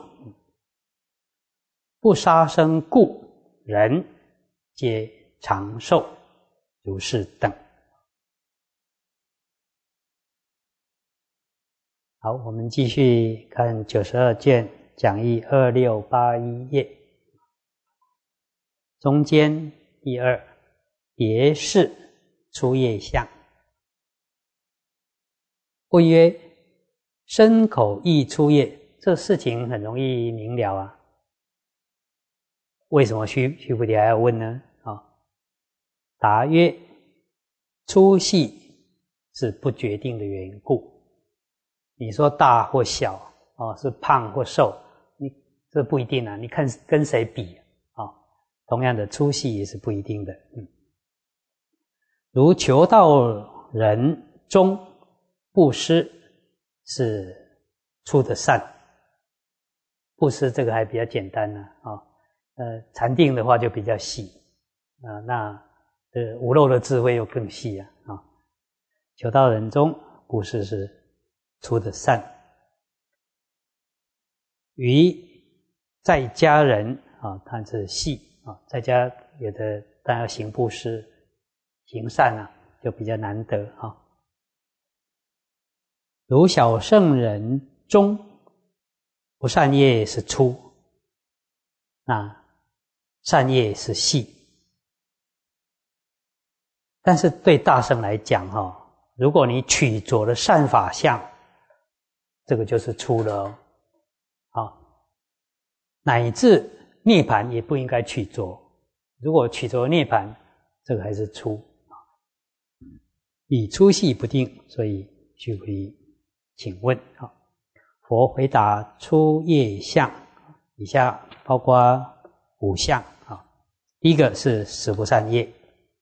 不杀生故，人皆长寿，如是等。好，我们继续看九十二卷讲义二六八一页，中间第二。别事出业相。问曰：身口意出业，这事情很容易明了啊。为什么须须菩提还要问呢？啊、哦，答曰：粗细是不决定的缘故。你说大或小哦，是胖或瘦，你这不一定啊。你看跟谁比啊、哦？同样的粗细也是不一定的。嗯。如求道人中布施是出的善，布施这个还比较简单呢啊、哦，呃，禅定的话就比较细啊、呃，那呃无漏的智慧又更细啊啊、哦，求道人中布施是出的善。于在家人啊，他是细啊，在家有的当然要行布施、行善啊，就比较难得啊。如小圣人中，不善业是粗，那善业是细。但是对大圣来讲哈，如果你取着了善法相，这个就是粗了哦。啊，乃至涅槃也不应该取着，如果取着涅槃，这个还是粗。以粗细不定，所以须菩提，请问啊，佛回答粗业相，以下包括五项啊。第一个是十不善业，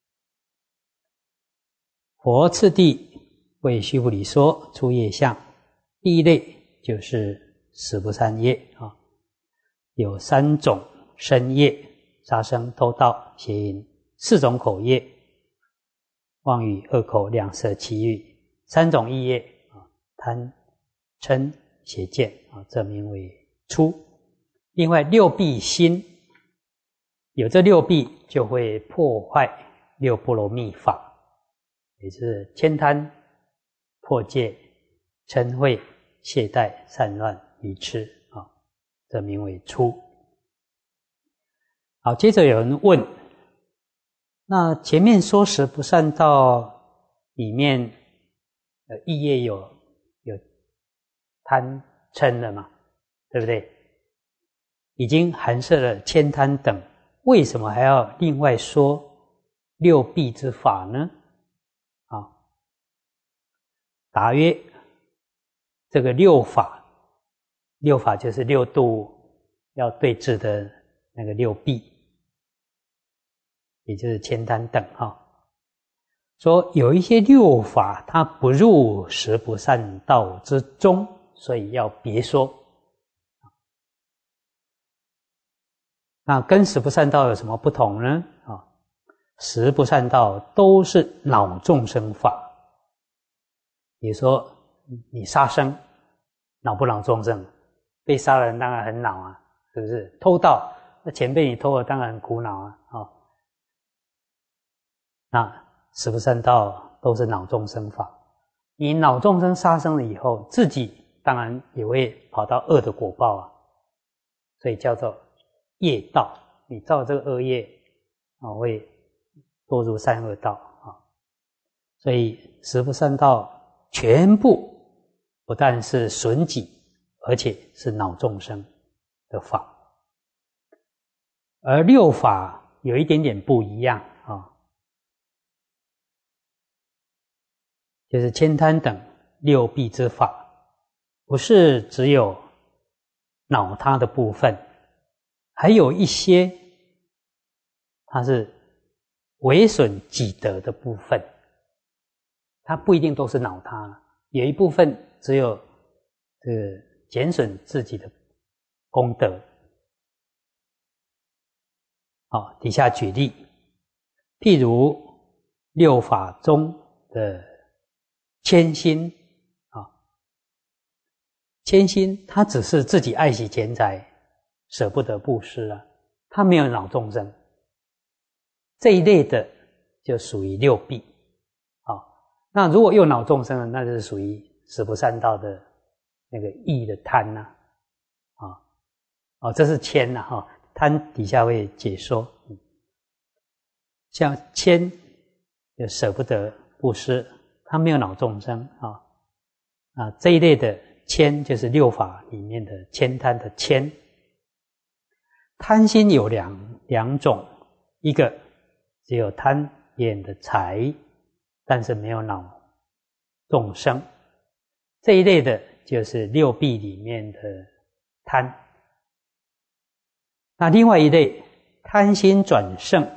佛次第为须菩提说粗业相，第一类就是十不善业啊，有三种身业：杀生、偷盗、邪淫；四种口业：妄语、恶口、两舌、绮语；三种意业啊，贪、嗔、邪见啊，这名为粗。另外六弊心，有这六弊就会破坏六波罗蜜法，也就是悭贪、破戒、嗔恚、懈怠、散乱、愚痴啊，这名为粗。好，接着有人问，那前面说十不善道里面呃意业有有贪嗔了嘛，对不对？已经含摄了悭贪等，为什么还要另外说六弊之法呢？啊，答曰：这个六法，六法就是六度要对治的那个六弊，也就是悭贪等哈。说有一些六法它不入十不善道之中，所以要别说。那跟十不善道有什么不同呢？啊，十不善道都是恼众生法。你说你杀生，恼不恼众生？被杀的人当然很恼啊，是不是？偷盗，那钱被你偷了，当然很苦恼啊。哦，那十不善道都是恼众生法。你恼众生杀生了以后，自己当然也会跑到恶的果报啊，所以叫做业道。你造这个恶业啊，会堕入三恶道啊。所以十不善道全部不但是损己，而且是恼众生的法。而六法有一点点不一样啊，就是悭贪等六弊之法，不是只有恼他的部分，还有一些它是违损己德的部分，它不一定都是恼他，有一部分只有这个减损自己的功德。好，底下举例，譬如六法中的谦心啊，谦心他只是自己爱惜钱财，舍不得布施啊，他没有恼众生。这一类的就属于六弊。好，那如果又恼众生了，那就是属于十不善道的那个意的贪呐、啊，啊，哦，这是谦呐、啊，哈，贪底下会解说。像谦就舍不得布施，他没有恼众生啊，啊，这一类的谦就是六法里面的悭贪的谦。贪心有两两种，一个只有贪眼的财，但是没有恼众生，这一类的就是六弊里面的贪。那另外一类贪心转胜，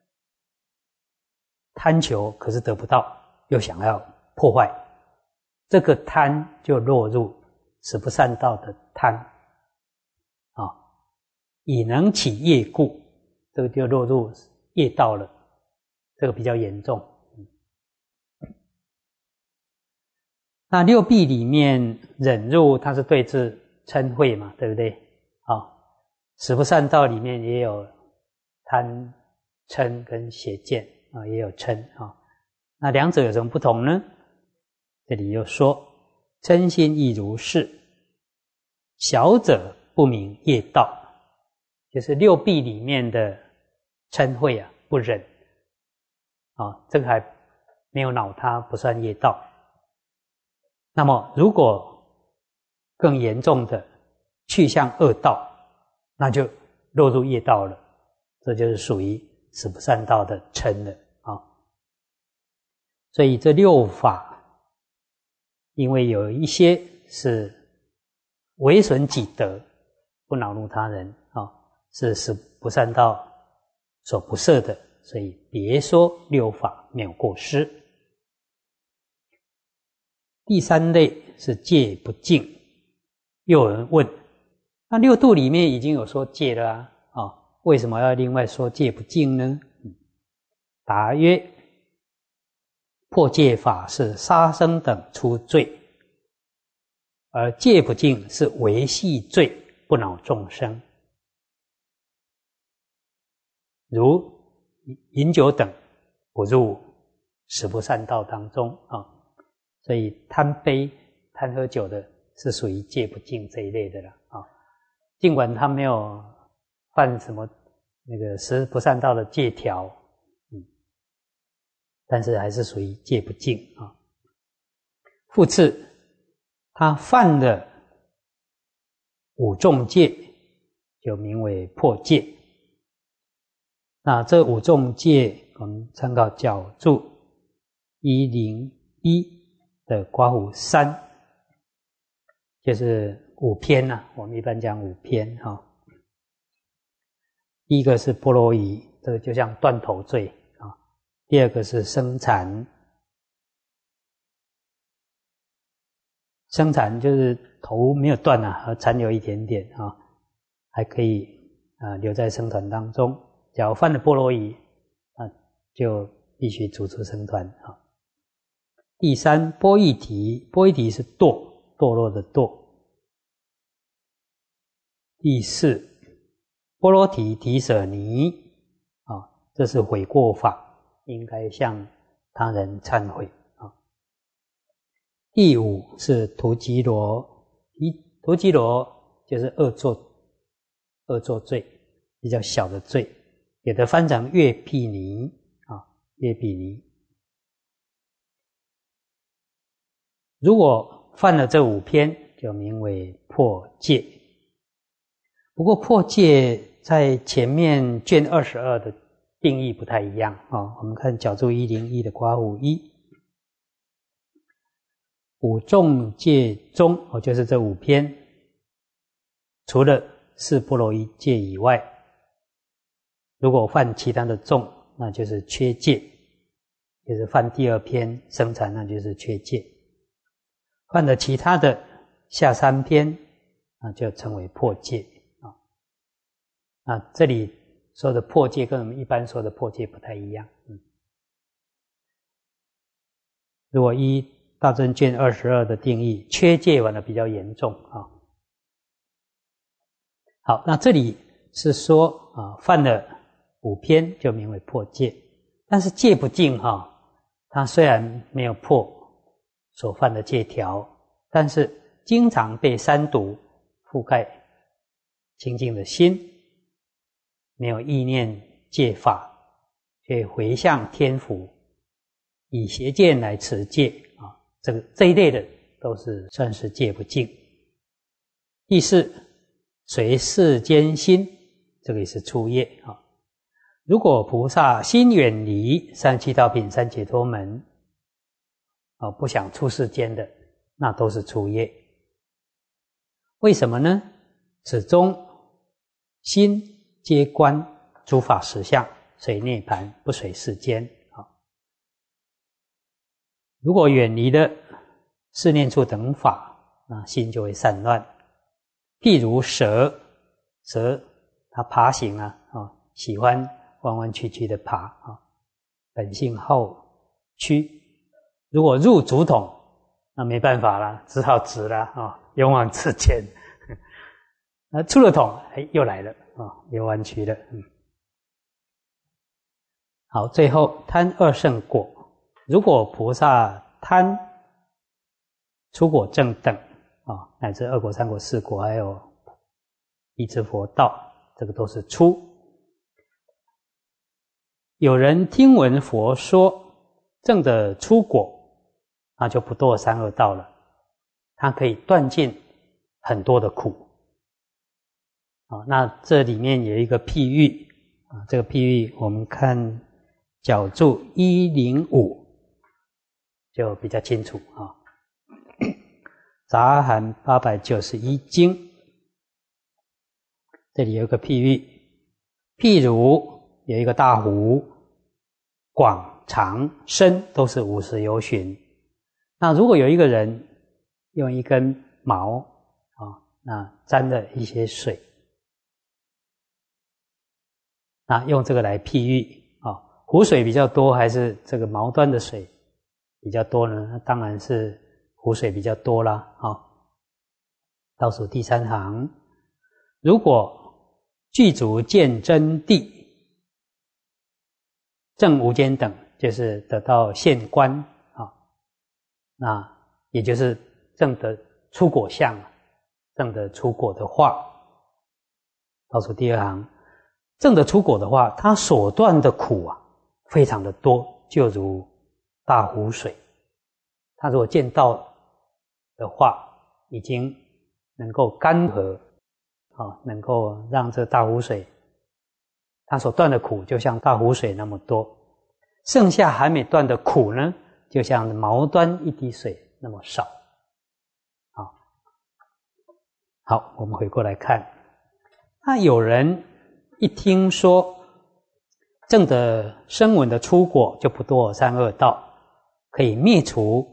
贪求可是得不到，又想要破坏，这个贪就落入十不善道的贪啊，以能起业故，这个就落入业道了，这个比较严重。 那六臂里面忍辱，它是对治嗔恚嘛，对不对？啊，十不善道里面也有贪嗔跟邪见啊，也有嗔啊。那两者有什么不同呢？这里又说，嗔心亦如是，小者不明业道，就是六臂里面的嗔恚啊，不忍啊，这个还没有恼他，不算业道。那么如果更严重的去向恶道，那就落入业道了，这就是属于十不善道的嗔了啊。所以这六法，因为有一些是为损己德，不恼怒他人啊，是十不善道所不摄的，所以别说六法没有过失。第三类是戒不净，又有人问，那六度里面已经有说戒了啊，哦，为什么要另外说戒不净呢？答曰：破戒法是杀生等出罪，而戒不净是维系罪，不恼众生。如饮酒等不入十不善道当中啊，所以贪杯、贪喝酒的是属于戒不净这一类的了啊。尽管他没有犯什么那个十不善道的戒条，嗯，但是还是属于戒不净啊。复次，他犯了五重戒，就名为破戒。那这五重戒，我们参考角注一零一的括弧三，就是五篇啊，我们一般讲五篇哈、哦。第一个是波罗夷，这个就像断头罪啊、哦。第二个是生残，生残就是头没有断啊，而残留一点点啊、哦，还可以啊、呃、留在僧团当中。假如犯了波罗夷啊，就必须逐出僧团啊。第三，波逸提，波逸提是堕，堕落的堕。第四，波罗提提舍尼啊，这是悔过法，应该向他人忏悔啊。第五是荼吉罗，荼吉罗就是恶作恶作罪，比较小的罪。有的翻成越毗尼啊，越毗尼。如果犯了这五篇，就名为破戒。不过破戒在前面卷二十二的定义不太一样啊。我们看角注一零一的括弧一，五重戒中，哦，就是这五篇，除了四波罗夷戒以外，如果犯其他的重，那就是缺戒，就是犯第二篇生残，那就是缺戒。犯了其他的下三篇，那就称为破戒啊。那这里说的破戒跟我们一般说的破戒不太一样。嗯，如果依大正卷二十二的定义，缺戒完了比较严重啊。好，那这里是说啊，犯了五篇就名为破戒，但是戒不净哈、哦，他虽然没有破所犯的戒条，但是经常被三毒覆盖清净的心，没有意念戒法，却回向天福，以邪见来持戒啊，这个这一类的都是算是戒不净。第四，随世间心，这个也是出业啊。如果菩萨心远离三七道品、三解脱门，啊，不想出世间的，那都是出业。为什么呢？始终心皆观诸法实相，随涅槃，不随世间。啊，如果远离了四念处等法，那心就会散乱。譬如蛇，蛇它爬行啊，啊，喜欢弯弯曲曲的爬啊，本性好曲。如果入竹筒， 那没办法啦，只好止了啊、哦，勇往直前。那出了桶，哎，又来了啊、哦，又弯曲了。嗯，好，最后贪二圣果，如果菩萨贪初果正等啊、哦，乃至二果、三果、四果，还有辟支佛道，这个都是初。有人听闻佛说证的初果，那就不堕三恶道了，它可以断尽很多的苦。啊，那这里面有一个譬喻啊，这个譬喻我们看角注一零五就比较清楚啊。杂含八百九十一经，这里有个譬喻，譬如有一个大湖，广长深都是五十由旬。那如果有一个人用一根毛啊，那沾了一些水。那用这个来譬喻啊，湖水比较多还是这个毛端的水比较多呢？那当然是湖水比较多啦啊。倒数第三行，如果具足见真谛，证无间等，就是得到现观啊，那也就是证得出果相，证得出果的话。倒数第二行，证得出果的话，他所断的苦啊，非常的多，就如大湖水。他如果见到的话，已经能够干涸，啊，能够让这大湖水，他所断的苦就像大湖水那么多，剩下还没断的苦呢，就像毛端一滴水那么少。好，好，我们回过来看，那有人一听说证得声闻的初果，就不堕三恶道，可以灭除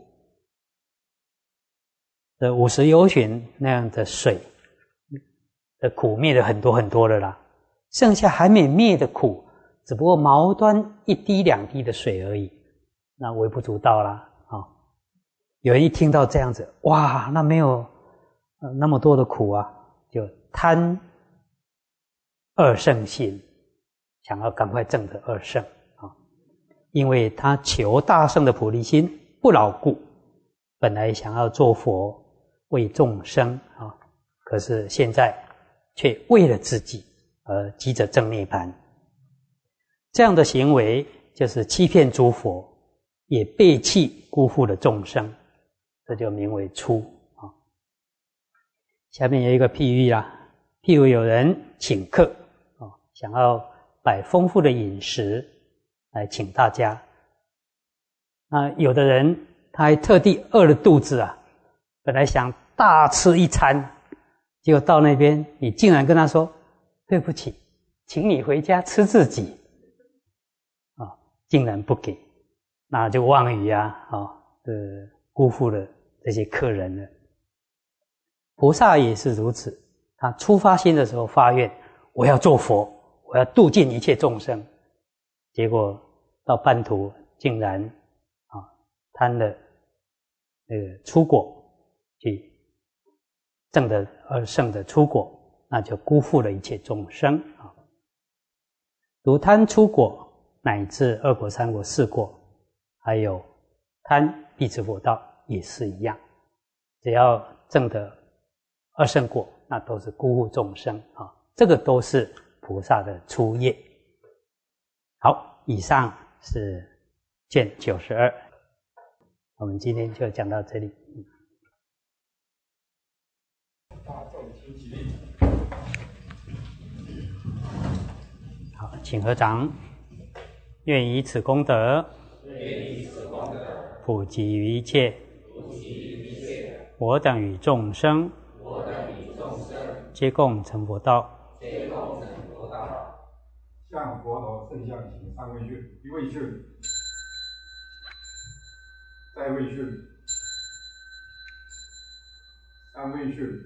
的五十由旬那样的水的苦，灭了很多很多了啦，剩下还没灭的苦，只不过毛端一滴两滴的水而已，那微不足道啦啊、哦！有人一听到这样子，哇，那没有、呃、那么多的苦啊，就贪二圣心，想要赶快证得二圣啊、哦，因为他求大圣的菩提心不牢固，本来想要做佛为众生啊、哦，可是现在却为了自己而急着证涅槃，这样的行为就是欺骗诸佛，也背弃辜负了众生，这就名为初啊。下面有一个譬喻啦，譬如有人请客啊，想要摆丰富的饮食来请大家，那有的人他还特地饿了肚子啊，本来想大吃一餐，结果到那边你竟然跟他说对不起，请你回家吃自己啊，竟然不给，那就妄语啊，啊，呃，辜负了这些客人了。菩萨也是如此，他初发心的时候发愿，我要做佛，我要度尽一切众生，结果到半途竟然啊贪了那个初果，去证得二圣的初果，那就辜负了一切众生啊。如贪初果乃至二果、三果、四果，还有贪辟支佛道也是一样，只要证得二圣果，那都是辜负众生啊。这个都是菩萨的初业。好，以上是卷九十二，我们今天就讲到这里。大众请起立。好，请合掌。愿以此功德，愿以此功德普及于一切，普及于一切我等与众生，我等与众生皆共成佛道，皆共成佛道。 向佛陀圣像请三位去，一位去，再位去，三位去。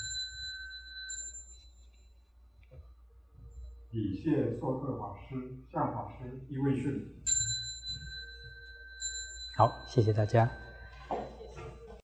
以谢授课法师、向法师一位去。 好，谢谢大家。